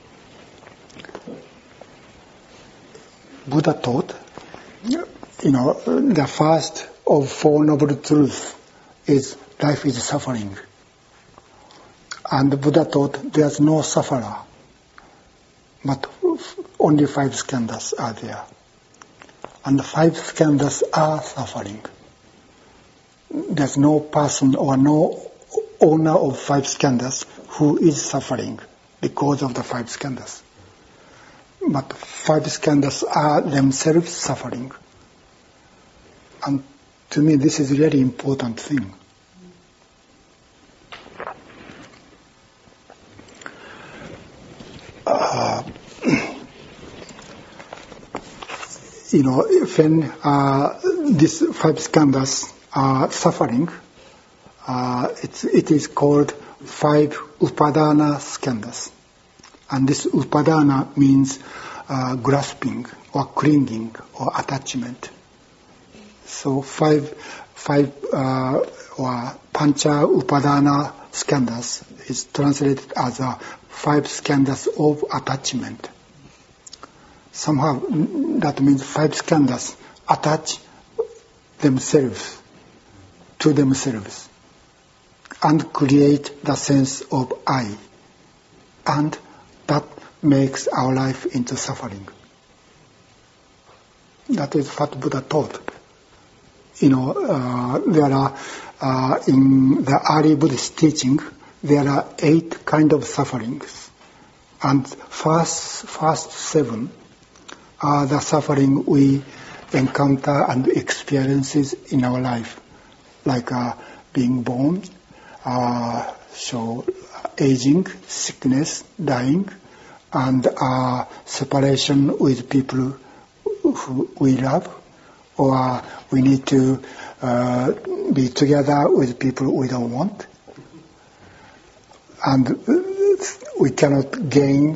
Buddha taught, the first of Four Noble Truths is life is suffering. And Buddha taught there's no sufferer, but only five skandhas are there. And the five skandhas are suffering. There's no person or no owner of five skandhas who is suffering because of the five skandhas. But five skandhas are themselves suffering. And to me, this is a very important thing. When these five skandhas are suffering, it is called five upadana skandhas. And this upadana means grasping or clinging or attachment. So five or pancha upadana skandhas is translated as five skandhas of attachment. Somehow that means five skandhas attach themselves to themselves and create the sense of I. And that makes our life into suffering. That is what Buddha taught. There are, in the early Buddhist teaching, there are 8 kinds of sufferings. And first 7 are the suffering we encounter and experiences in our life, like being born, so aging, sickness, dying, and separation with people who we love, or we need to be together with people we don't want, and we cannot gain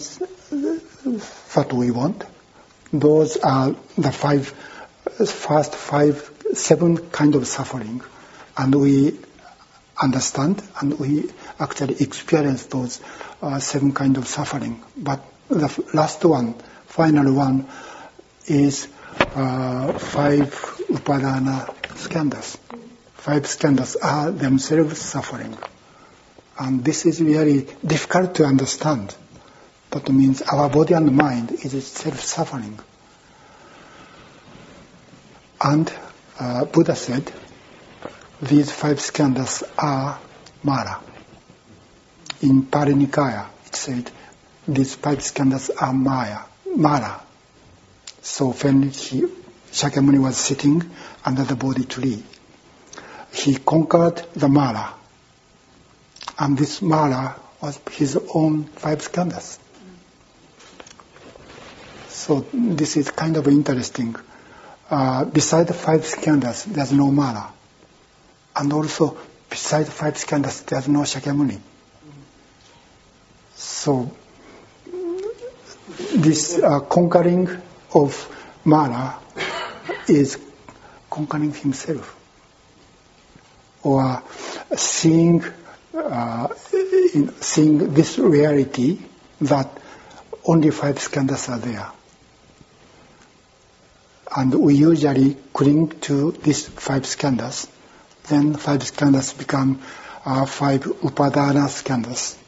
what we want. Those are the first 5 seven kind of suffering, and we understand and we actually experience those seven kind of suffering. But the last one, final one, is 5 upadana skandhas. 5 skandhas are themselves suffering. And this is really difficult to understand. That means our body and mind is itself suffering. And Buddha said, these 5 skandhas are Mara. In Pali Nikaya, it said, these 5 skandhas are Mara. So when Shakyamuni was sitting under the Bodhi tree, he conquered the Mara. And this Mara was his own 5 skandhas. So this is kind of interesting. Beside the 5 skandhas, there's no Mara. And also, beside 5 skandhas, there's no Shakyamuni. So this conquering of Mara is conquering himself. Or seeing this reality that only 5 skandhas are there. And we usually cling to these 5 skandhas. Then 5 skandhas become 5 upadana skandhas.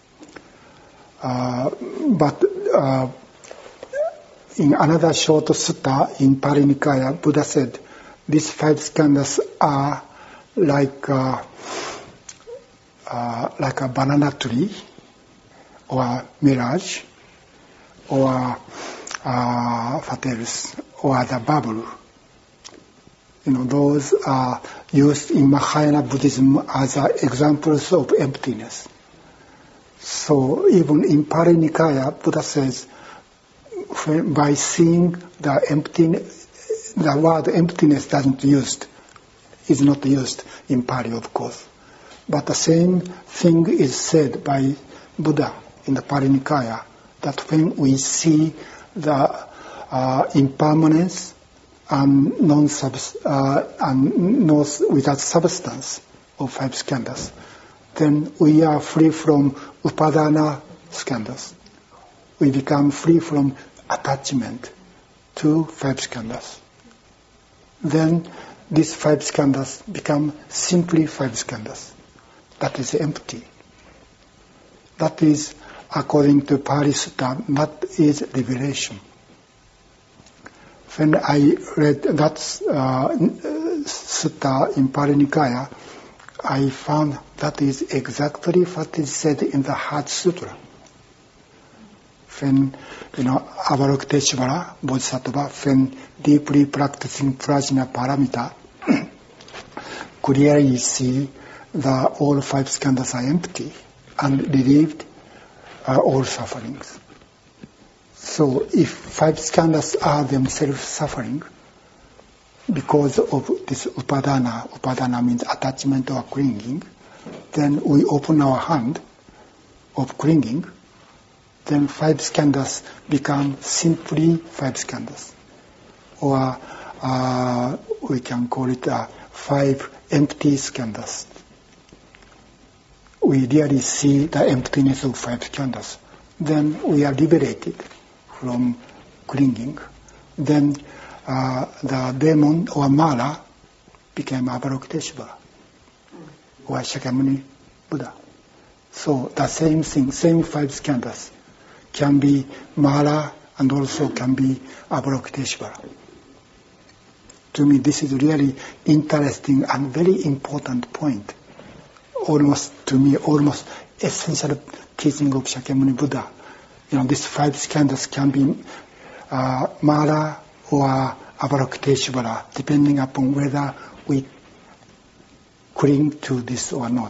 But in another short sutta in Pali Nikaya, Buddha said, these 5 skandhas are like a banana tree, or mirage, or what else, or the bubble. Those are used in Mahayana Buddhism as examples of emptiness. So even in Pali Nikaya, Buddha says, by seeing the emptiness, the word emptiness is not used in Pali, of course. But the same thing is said by Buddha in the Pali Nikaya, that when we see the impermanence and without substance of 5 skandhas, then we are free from upadana skandhas. We become free from attachment to 5 skandhas. Then these 5 skandhas become simply 5 skandhas. That is empty. That is, according to Pali Sutta, that is liberation. When I read that sutta in Pali Nikaya, I found that is exactly what is said in the Heart Sutra. When, Avalokiteshvara Bodhisattva, when deeply practicing Prajna Paramita, clearly see that all 5 skandhas are empty and relieved all sufferings. So if 5 skandhas are themselves suffering because of this upadana means attachment or clinging, then we open our hand of clinging, then 5 skandhas become simply 5 skandhas. Or we can call it 5 empty skandhas. We really see the emptiness of 5 skandhas. Then we are liberated from clinging. Then the demon or Mara became Avalokiteshvara or Shakyamuni Buddha. So the same thing, same 5 skandhas can be Mara and also can be Avalokiteshvara. To me, this is really interesting and very important point. Almost essential teaching of Shakyamuni Buddha. These 5 skandhas can be Mara or Avalokiteshvara, depending upon whether we cling to this or not.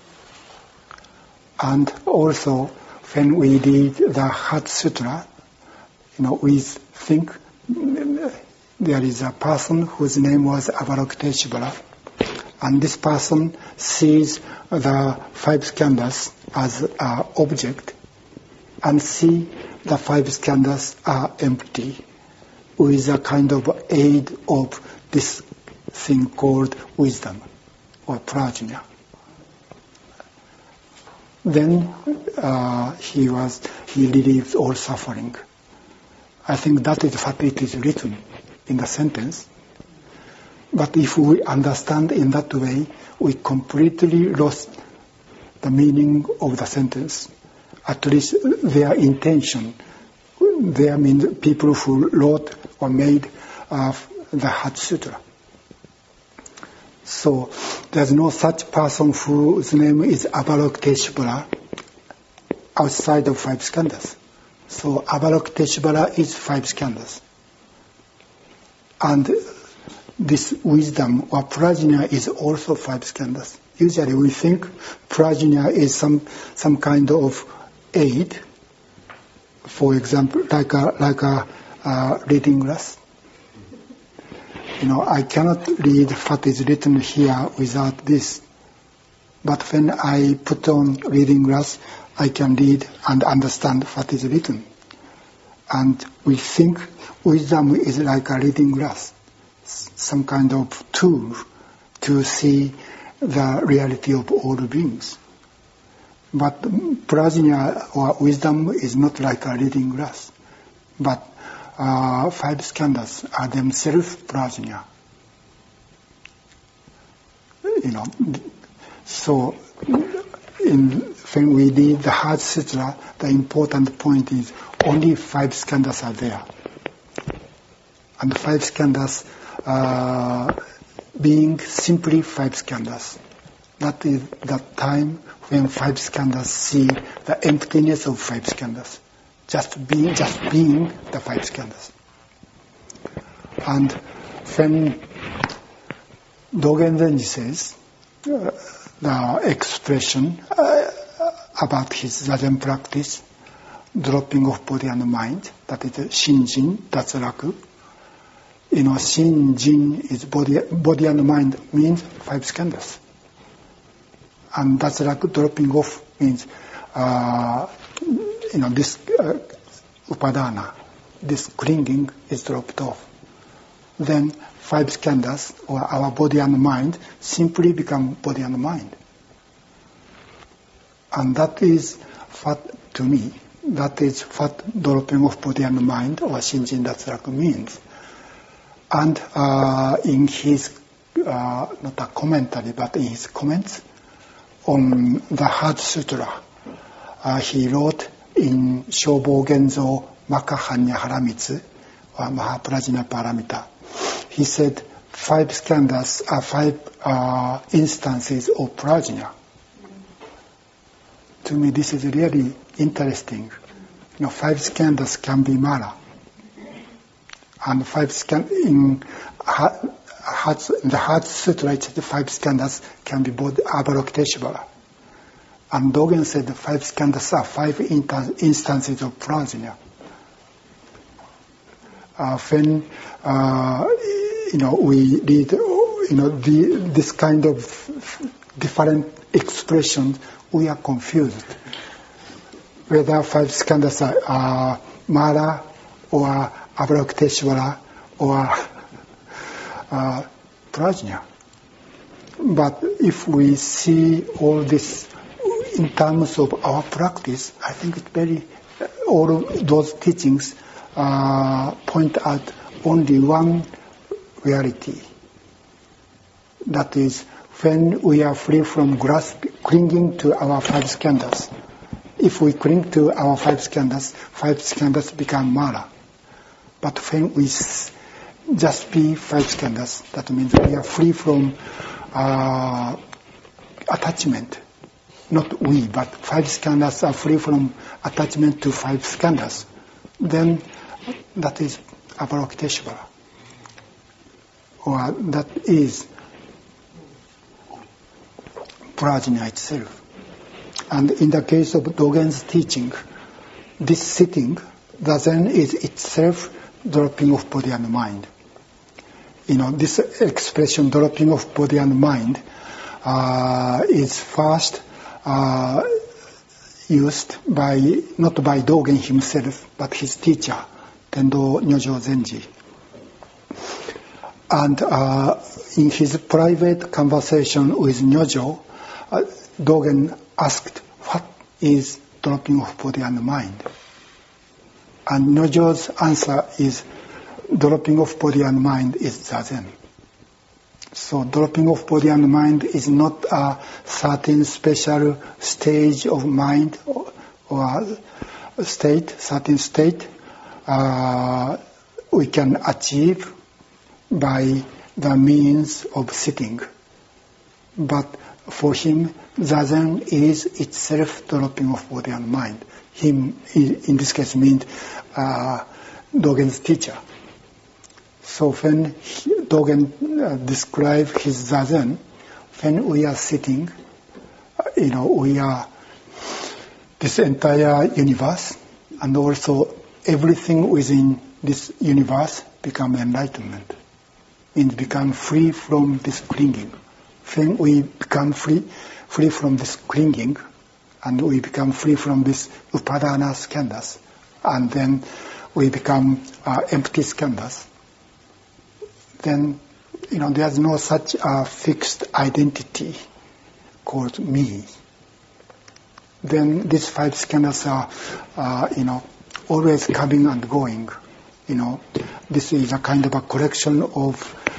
And also, when we read the Heart Sutra, we think there is a person whose name was Avalokiteshvara, and this person sees the 5 skandhas as an object and see the 5 skandhas are empty with a kind of aid of this thing called wisdom or prajna. Then he relieves all suffering. I think that is what it is written in the sentence. But if we understand in that way, we completely lost the meaning of the sentence. At least their intention. There means people who wrote or made the Heart Sutra. So there's no such person whose name is Avalokiteshvara outside of 5 skandhas. So Avalokiteshvara is 5 skandhas. And this wisdom or prajna is also 5 skandhas. Usually we think prajna is some kind of aid. For example, like a reading glass. I cannot read what is written here without this. But when I put on reading glass, I can read and understand what is written. And we think wisdom is like a reading glass, some kind of tool to see the reality of all beings. But prajna or wisdom is not like a reading glass. But 5 skandhas are themselves prajna. So when we read the Heart Sutra, the important point is only 5 skandhas are there. And the 5 skandhas being simply 5 skandhas. That is the time when 5 skandhas see the emptiness of 5 skandhas. Just being the 5 skandhas. And when Dogen Zenji says the expression about his Zazen practice, dropping of body and mind, that is Shinjin, Datsuraku. Shinjin is body and mind means 5 skandhas. And Datsuraku, dropping off, means this upadana, this clinging is dropped off. Then 5 skandhas, or our body and mind, simply become body and mind. And that is what, to me, that is what dropping of body and mind, or Shinjin Datsuraku means. And in his, not a commentary, but in his comments on the Heart Sutra, he wrote in Shobo Genzo Makahanya Haramitsu, or Mahaprajna Paramita. He said 5 skandhas are 5 instances of prajna. To me, this is really interesting. 5 skandhas can be mala. And 5 skandhas, in the Heart Sutra, the 5 skandhas can be both Avalokiteshvara. And Dogen said the 5 skandhas are 5 instances of prajna. When we read this kind of different expressions, we are confused whether 5 skandhas are Mara or Avalokiteshvara or prajna. But if we see all this in terms of our practice, I think all of those teachings point out only one reality. That is, when we are free from clinging to our 5 skandhas. If we cling to our 5 skandhas become mala. But when we just be 5 skandhas, that means we are free from attachment. Not we, but 5 skandhas are free from attachment to 5 skandhas. Then that is Avalokiteshvara. Or that is prajna itself. And in the case of Dogen's teaching, this sitting, the Zen is itself dropping of body and mind. This expression, dropping of body and mind, is first used not by Dogen himself, but his teacher, Tendo Nyojo Zenji. And in his private conversation with Nyojo, Dogen asked, what is dropping of body and mind? And Nyojo's answer is, dropping of body and mind is Zazen. So dropping of body and mind is not a certain special stage of mind or certain state we can achieve by the means of sitting. But for him, Zazen is itself dropping of body and mind. Him, in this case, means Dogen's teacher. So when Dogen describes his Zazen, when we are sitting, we are this entire universe, and also everything within this universe become enlightenment. It become free from this clinging. When we become free from this clinging, and we become free from this upadana skandhas, and then we become empty skandhas, then there's no such a fixed identity called me. Then these five skandhas are always coming and going. This is a kind of a collection of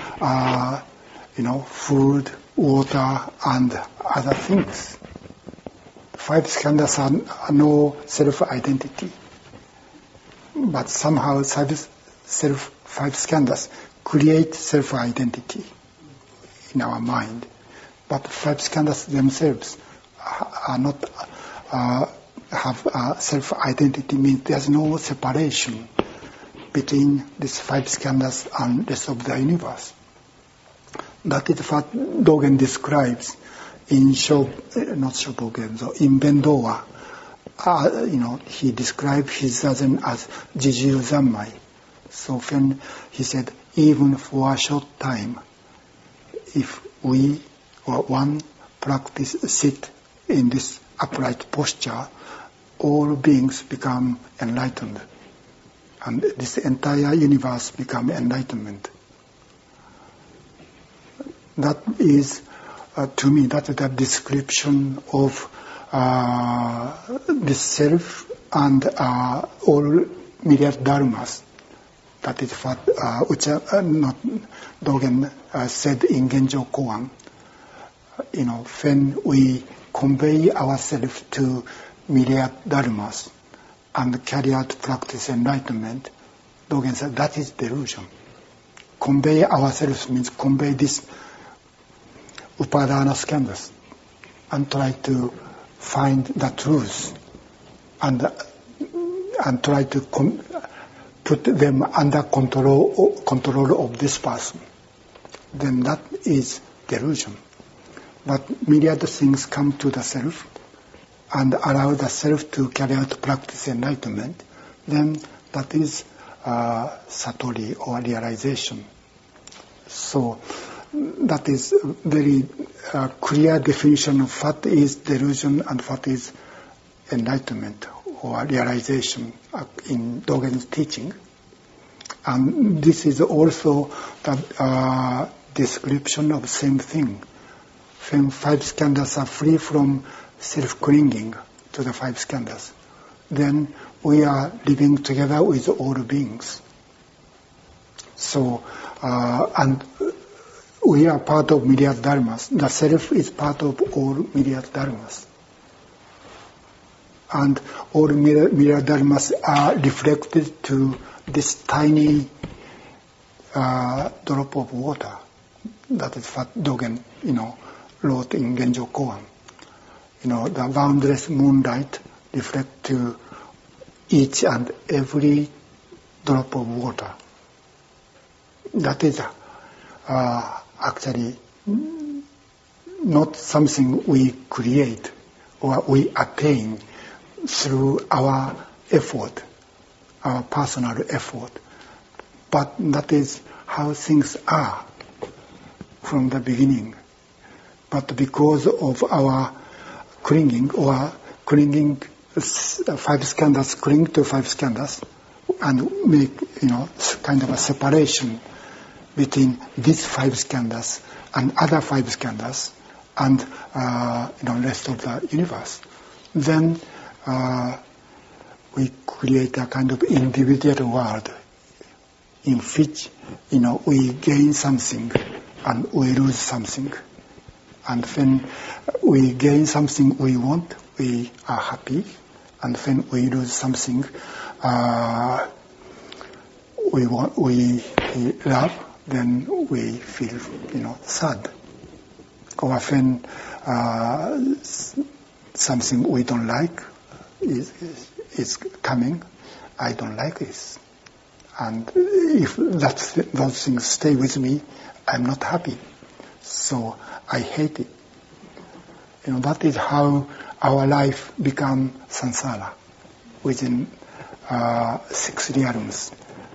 food, water, and other things. Five skandhas are no self-identity, but somehow five skandhas create self-identity in our mind. But five skandhas themselves are not have self-identity. Means there's no separation between these five skandhas and the rest of the universe. That is what Dogen describes in in Bendowa. He described his Zazen as Jiju Zammai. So when he said, even for a short time, if we or one practice sit in this upright posture, all beings become enlightened. And this entire universe become enlightenment. That is, to me, that is the description of the self and all myriad dharmas. That is what Dogen said in Genjo Koan. When we convey ourselves to myriad dharmas and carry out practice enlightenment, Dogen said that is delusion. Convey ourselves means convey this upadana skandhas and try to find the truth and try to put them under control of this person. Then that is delusion. But myriad things come to the self and allow the self to carry out practice enlightenment, then that is satori or realization. So that is a very clear definition of what is delusion and what is enlightenment or realization in Dogen's teaching. And this is also the description of the same thing. When five skandhas are free from self-clinging to the five skandhas, then we are living together with all beings. So, and we are part of myriad dharmas. The self is part of all myriad dharmas. And all myriad dharmas are reflected to this tiny drop of water. That is what Dogen, wrote in Genjo Koan. The boundless moonlight reflects to each and every drop of water. That is actually not something we create or we attain through our effort, our personal effort. But that is how things are from the beginning. But because of our clinging, five skandhas cling to five skandhas and make, kind of a separation between these 5 skandhas and other 5 skandhas and rest of the universe, then we create a kind of individual world in which we gain something and we lose something. And when we gain something we want, we are happy. And when we lose something we love, then we feel sad. Or when something we don't like is coming, I don't like this. And if those things stay with me, I'm not happy. So I hate it. That is how our life becomes samsara within 6 realms.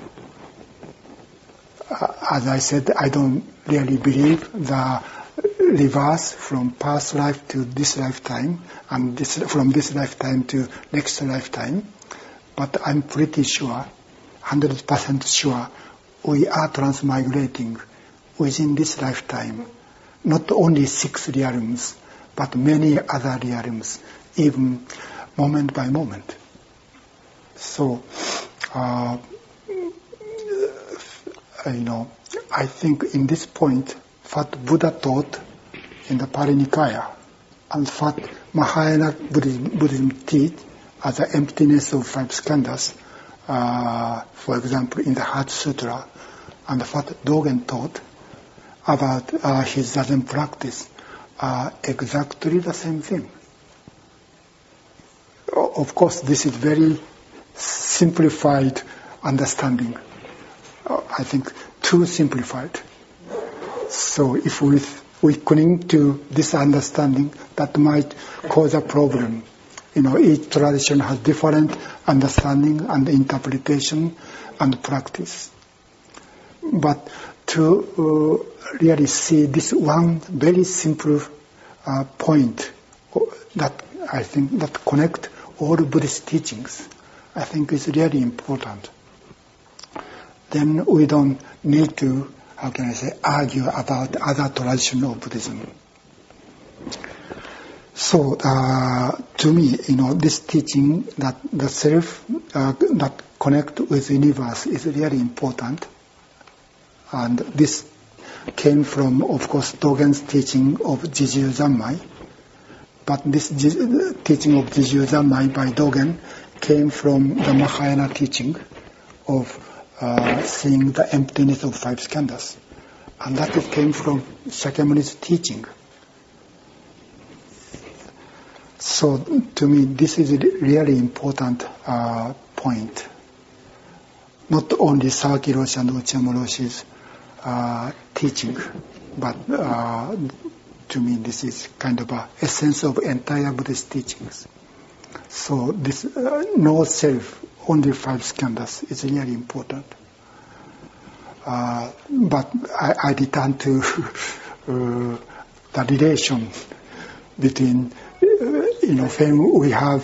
As I said, I don't really believe the reverse from past life to this lifetime and from this lifetime to next lifetime. But I'm pretty sure, 100% sure, we are transmigrating within this lifetime. Not only 6 realms, but many other realms, even moment by moment. So, I think in this point, what Buddha taught in the Parinikaya and what Mahayana Buddhism teach as the emptiness of 5 skandhas, for example, in the Heart Sutra, and what Dogen taught about his Zazen practice, are exactly the same thing. Of course, this is very simplified understanding. I think too simplified. So if we cling to this understanding, that might cause a problem. Each tradition has different understanding and interpretation and practice. But to really see this one very simple point that I think that connect all Buddhist teachings, I think is really important. Then we don't need to, argue about other traditions of Buddhism. So, to me, this teaching that the self that connect with the universe is really important. And this came from, of course, Dogen's teaching of Jiju Zanmai. But this teaching of Jiju Zanmai by Dogen came from the Mahayana teaching of seeing the emptiness of 5 skandhas. And that came from Shakyamuni's teaching. So to me, this is a really important point. Not only Sawaki Roshi and Uchiyama Roshi's teaching, but to me this is kind of an essence of entire Buddhist teachings. So this no self, only 5 skandhas is really important. But I return to the relation between, when we have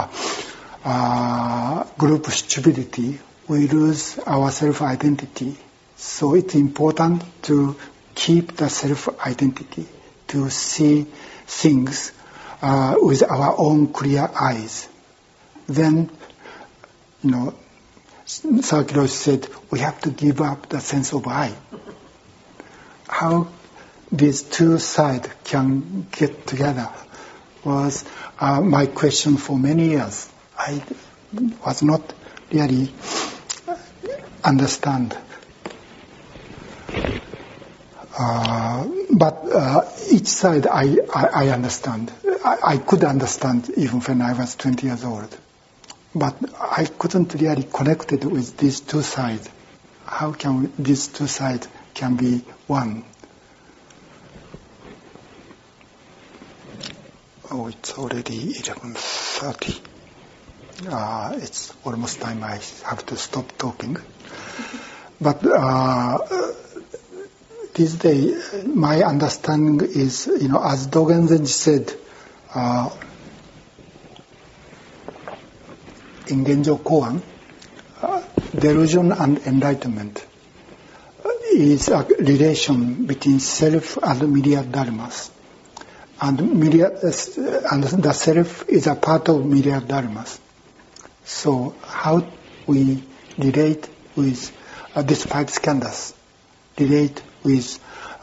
group stupidity, we lose our self-identity. So it's important to keep the self-identity, to see things with our own clear eyes. Then, Sawaki Roshi said, we have to give up the sense of I. How these two sides can get together was my question for many years. I was not really understand. But each side I understand. I could understand even when I was 20 years old. But I couldn't really connect it with these two sides. How can these two sides can be one? Oh, it's already 11:30. It's almost time I have to stop talking. But this day, my understanding is, as Dogen Zenji said, in Genjo Koan, delusion and enlightenment is a relation between self and myriad dharmas. And the self is a part of myriad dharmas. So how we relate with these five skandhas, relate with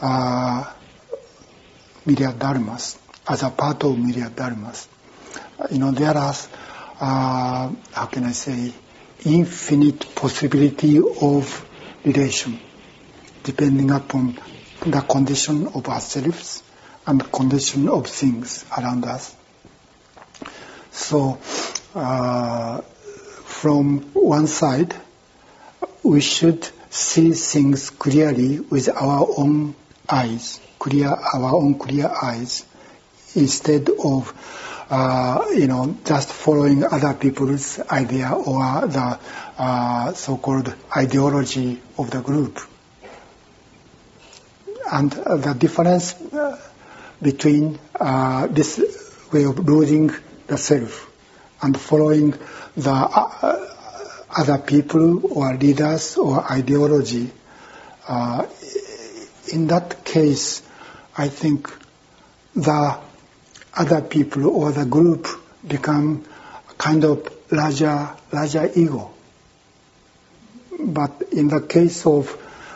myriad dharmas, as a part of myriad dharmas. There are, how can I say, infinite possibility of relation, depending upon the condition of ourselves and the condition of things around us. So, from one side, we should see things clearly with our own eyes, our own clear eyes, instead of just following other people's idea or the so-called ideology of the group. And the difference between this way of losing the self and following the other people or leaders or ideology, in that case, I think the other people or the group become kind of larger ego. But in the case of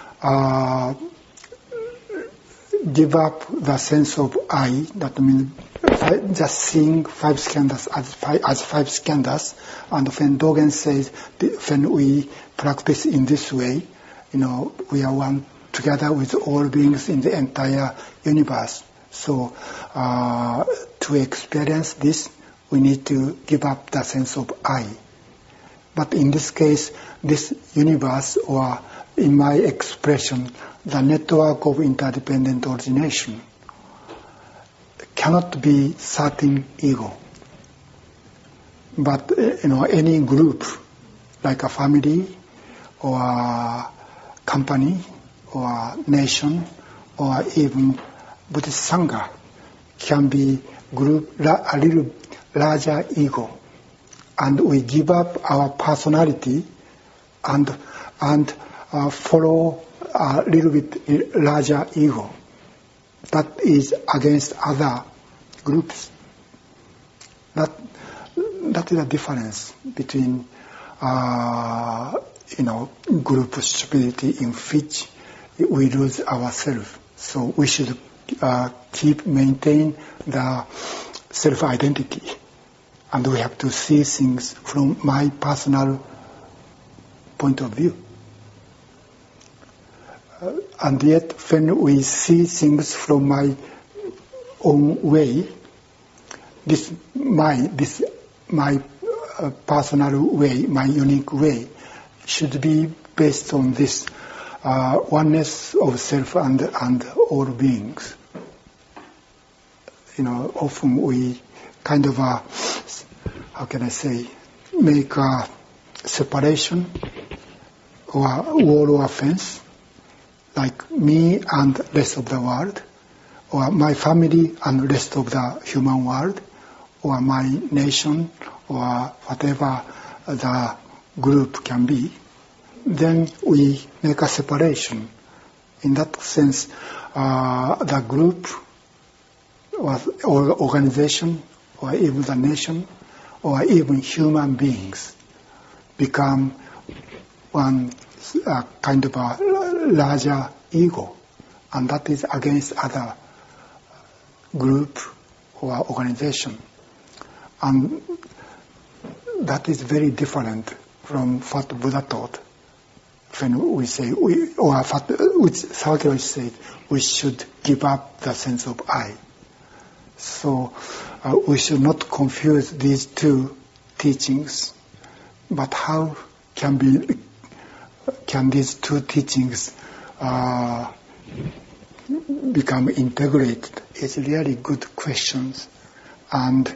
give up the sense of I, that means just seeing five skandhas as five skandhas, and when Dogen says, when we practice in this way, we are one together with all beings in the entire universe. So to experience this, we need to give up the sense of I. But in this case, this universe, or in my expression, the network of interdependent origination, cannot be certain ego. But any group, like a family or a company or a nation or even Buddhist Sangha, can be a little larger ego, and we give up our personality and follow a little bit larger ego. That is against other groups. That is the difference between group stability in which we lose ourselves. So we should maintain the self-identity, and we have to see things from my personal point of view. And yet, when we see things from my own way, my personal way, my unique way, should be based on this oneness of self and all beings. Often we kind of how can I say, make a separation or wall or fence, like me and rest of the world, or my family and rest of the human world, or my nation, or whatever the group can be. Then we make a separation. In that sense, the group or organization, or even the nation, or even human beings become one kind of a larger ego, and that is against other group or organization. And that is very different from what Buddha taught. When we say, which Savakiroi said, we should give up the sense of I. So we should not confuse these two teachings. But how can these two teachings become integrated? It's really good questions, and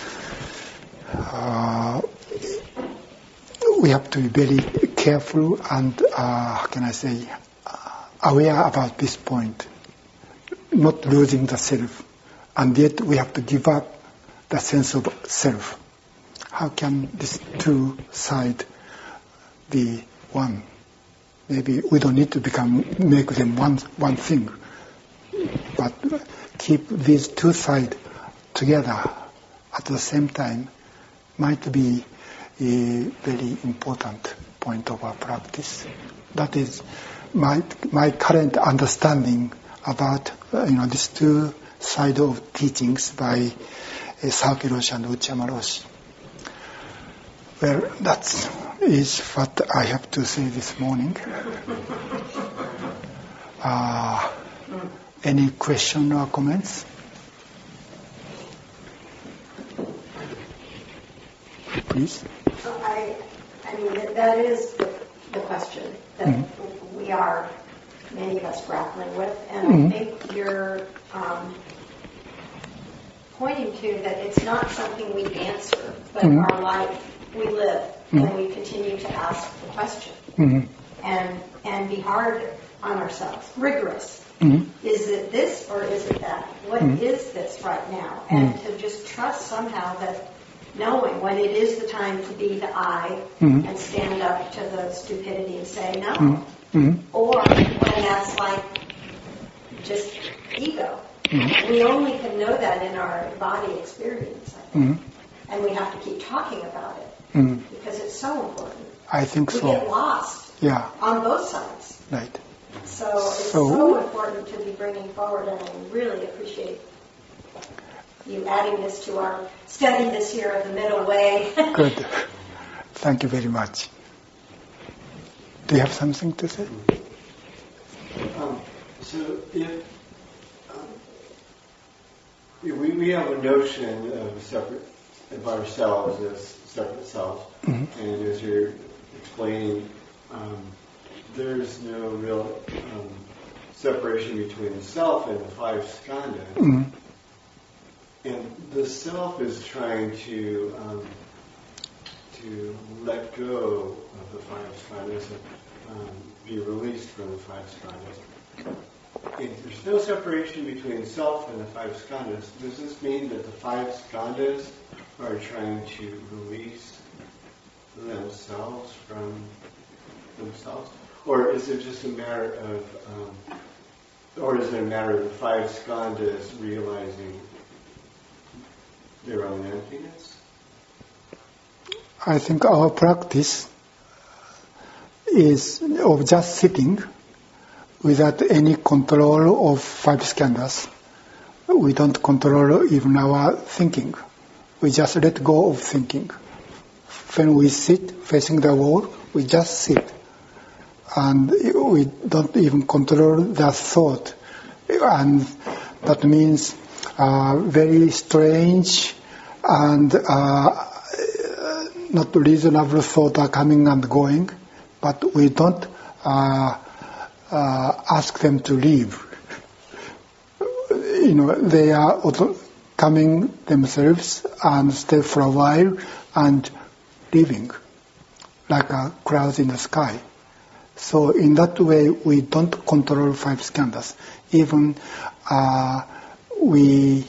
we have to be very careful and how can I say, aware about this point, not losing the self, and yet we have to give up the sense of self. How can these two sides be one? maybe we don't need to make them one thing, but keep these two sides together at the same time might be a very important point of our practice. That is my current understanding about these two sides of teachings by Sawaki Roshi and Uchiyama Roshi. Well, that is what I have to say this morning. Any question or comments? Please. I mean, that is the question that we are, many of us, grappling with. And I think you're pointing to that it's not something we answer, but our life we live, and we continue to ask the question and be hard on ourselves, rigorous. Is it this or is it that? What is this right now? And to just trust somehow that knowing when it is the time to be the I and stand up to the stupidity and say no. Or when that's like just ego. We only can know that in our body experience, I think. And we have to keep talking about it because it's so important. I think so. We get lost on both sides. Right. So it's so important to be bringing forward, and I really appreciate you adding this to our study this year of the middle way. Good. Thank you very much. Do you have something to say? So if we have a notion of ourselves as separate selves, and as you're explaining, there's no real separation between the self and the five skandhas. And the self is trying to let go of the five skandhas and be released from the five skandhas. If there's no separation between self and the five skandhas, does this mean that the five skandhas are trying to release themselves from themselves? Or is it just a matter of, the five skandhas realizing their own emptiness? I think our practice is of just sitting without any control of five skandhas. We don't control even our thinking. We just let go of thinking. When we sit facing the wall, we just sit. And we don't even control the thought. And that means very strange and not reasonable thoughts are coming and going, but we don't ask them to leave. They are coming themselves and stay for a while and leaving, like a cloud in the sky. So in that way, we don't control five skandhas. Even we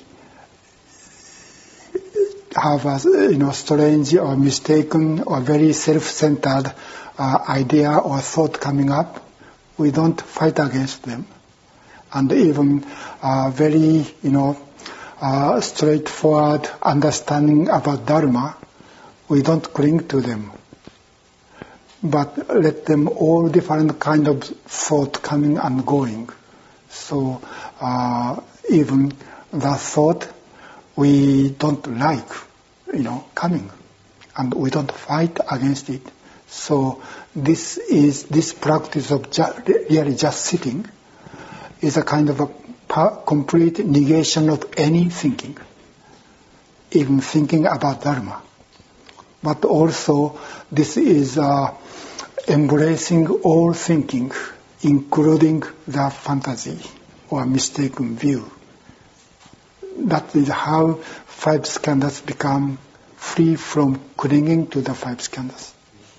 have a strange or mistaken or very self-centered idea or thought coming up, we don't fight against them. And even very, straightforward understanding about Dharma, we don't cling to them. But let them all different kind of thought coming and going. So even the thought we don't like, coming, and we don't fight against it. So this practice of really just sitting is a kind of a complete negation of any thinking, even thinking about Dharma. But also this is embracing all thinking, including the fantasy or mistaken view. That is how five skandhas become free from clinging to the five skandhas.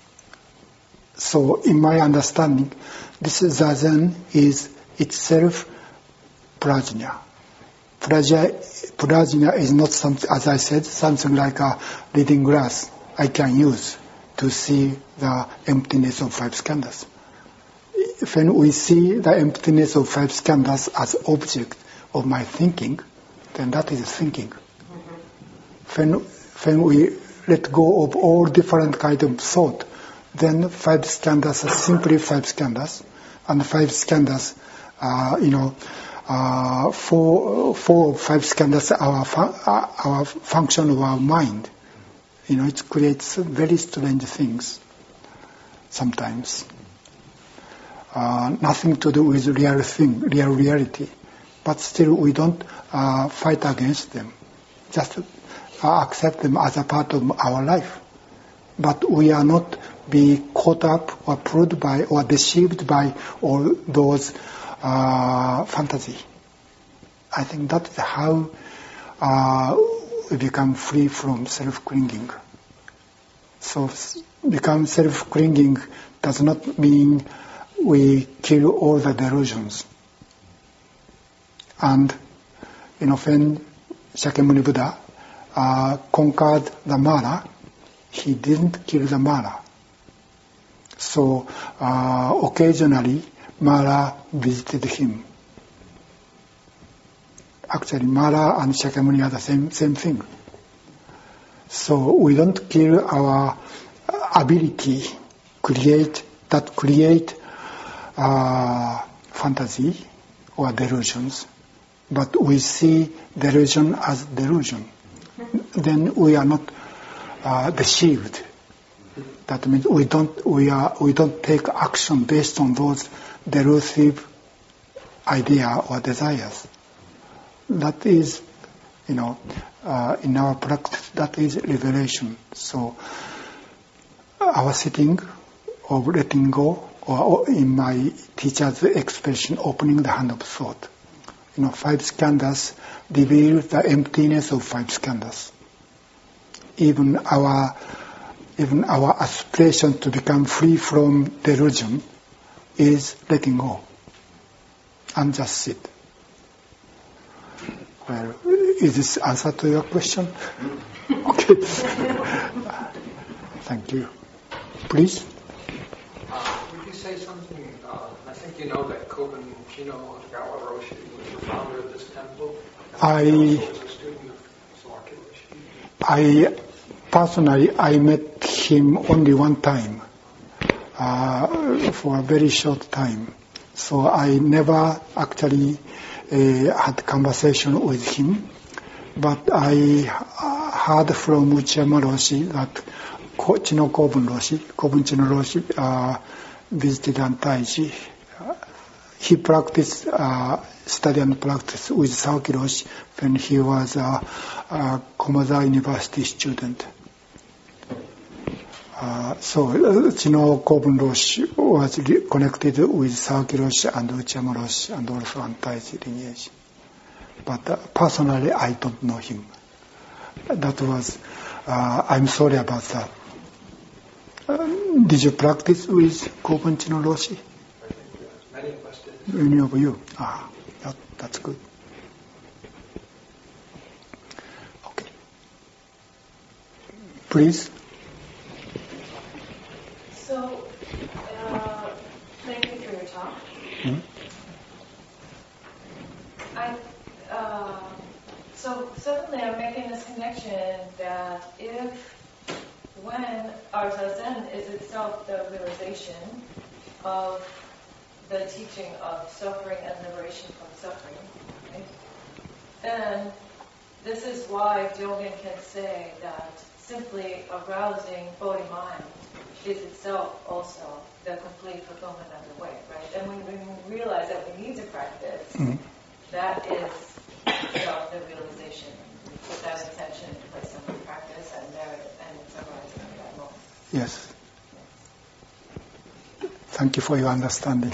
So in my understanding, this zazen is itself prajna. Prajna is not something, as I said, something like a reading glass I can use to see the emptiness of five skandhas. when we see the emptiness of five skandhas as object of my thinking, then that is thinking. When we let go of all different kind of thought, then five skandhas are simply five skandhas, and five skandhas, four of five skandhas are our function of our mind. It creates very strange things sometimes. Nothing to do with real reality. But still we don't fight against them. Just accept them as a part of our life. But we are not be caught up or pulled by or deceived by all those fantasy. I think that is how we become free from self-clinging. So become self-clinging does not mean we kill all the delusions. And when Shakyamuni Buddha conquered the Mara, he didn't kill the Mara. So occasionally Mara visited him. Actually, Mara and Shakyamuni are the same thing. So we don't kill our ability create fantasy or delusions, but we see delusion as delusion. Then we are not deceived. That means we don't take action based on those delusive idea or desires. That is, in our practice, that is liberation. So our sitting of letting go, or in my teacher's expression, opening the hand of thought. Five skandhas reveal the emptiness of five skandhas. Even our aspiration to become free from delusion is letting go. And just sit. Well, is this answer to your question? Okay. Thank you. Please. Would you say something? I think you know that Kobun Chino Otogawa Roshi was the founder of this temple. I was a student of Sawaki Roshi. Personally, I met him only one time, for a very short time. So I never actually had conversation with him. But I heard from Uchiyama Roshi that Chino Kobun Chino Roshi visited Antaiji. He practiced, study and practice with Sawaki Roshi when he was a Komaza University student. So Chino Kobun Roshi was connected with Sawaki Roshi and Uchiyama Roshi and also Antaiji lineage. But personally, I don't know him. That was, I'm sorry about that. Did you practice with Kobun Chino Roshi? Many of us did. Many of you. That's good. Okay. Please. So, thank you for your talk. So suddenly I'm making this connection that when our zazen is itself the realization of the teaching of suffering and liberation from suffering, right? Then this is why Dogen can say that simply arousing Bodhi mind is itself also the complete fulfillment of the way, right? And when we realize that we need to practice, that is the realization. We put that intention in place on the practice and merit and it's arising in that moment. Yes. Thank you for your understanding.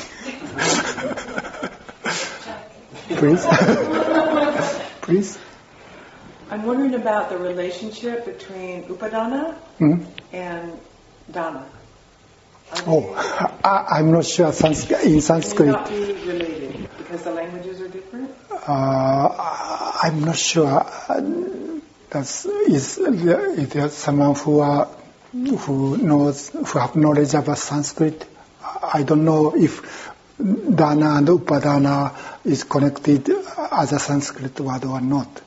Please. Please. I'm wondering about the relationship between upadana and dana. I'm not sure in Sanskrit. Can they not be related because the languages are different? I'm not sure. Is there someone who have knowledge about Sanskrit? I don't know if Dana and Upadana is connected as a Sanskrit word or not.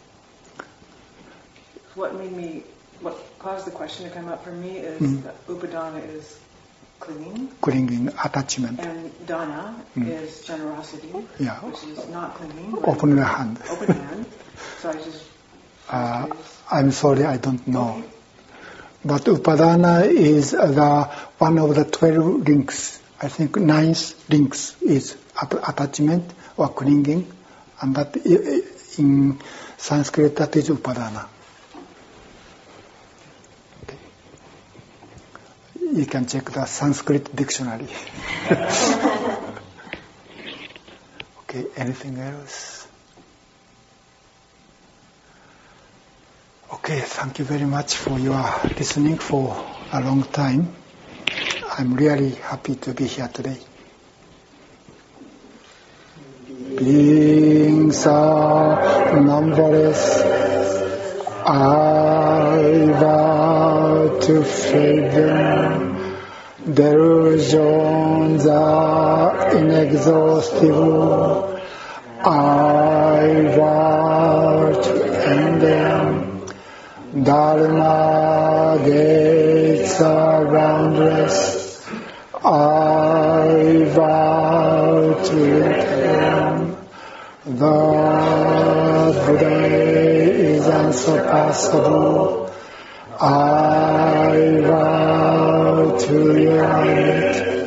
What caused the question to come up for me is that Upadana is clinging, attachment. And Dana is generosity, which is not clinging. Open hand. Open hand. So I just... I'm sorry, I don't know. But Upadana is one of the 12 links. I think 9th links is attachment or clinging, and that in Sanskrit that is Upadana. Okay. You can check the Sanskrit dictionary. Okay, anything else? Okay, thank you very much for your listening for a long time. I'm really happy to be here today. Beings are numberless. I vow to fade them. Delusions are inexhaustible. I vow to end them. Dharma gates are boundless. I vow to them. The Buddha is unsurpassable. I vow to unite.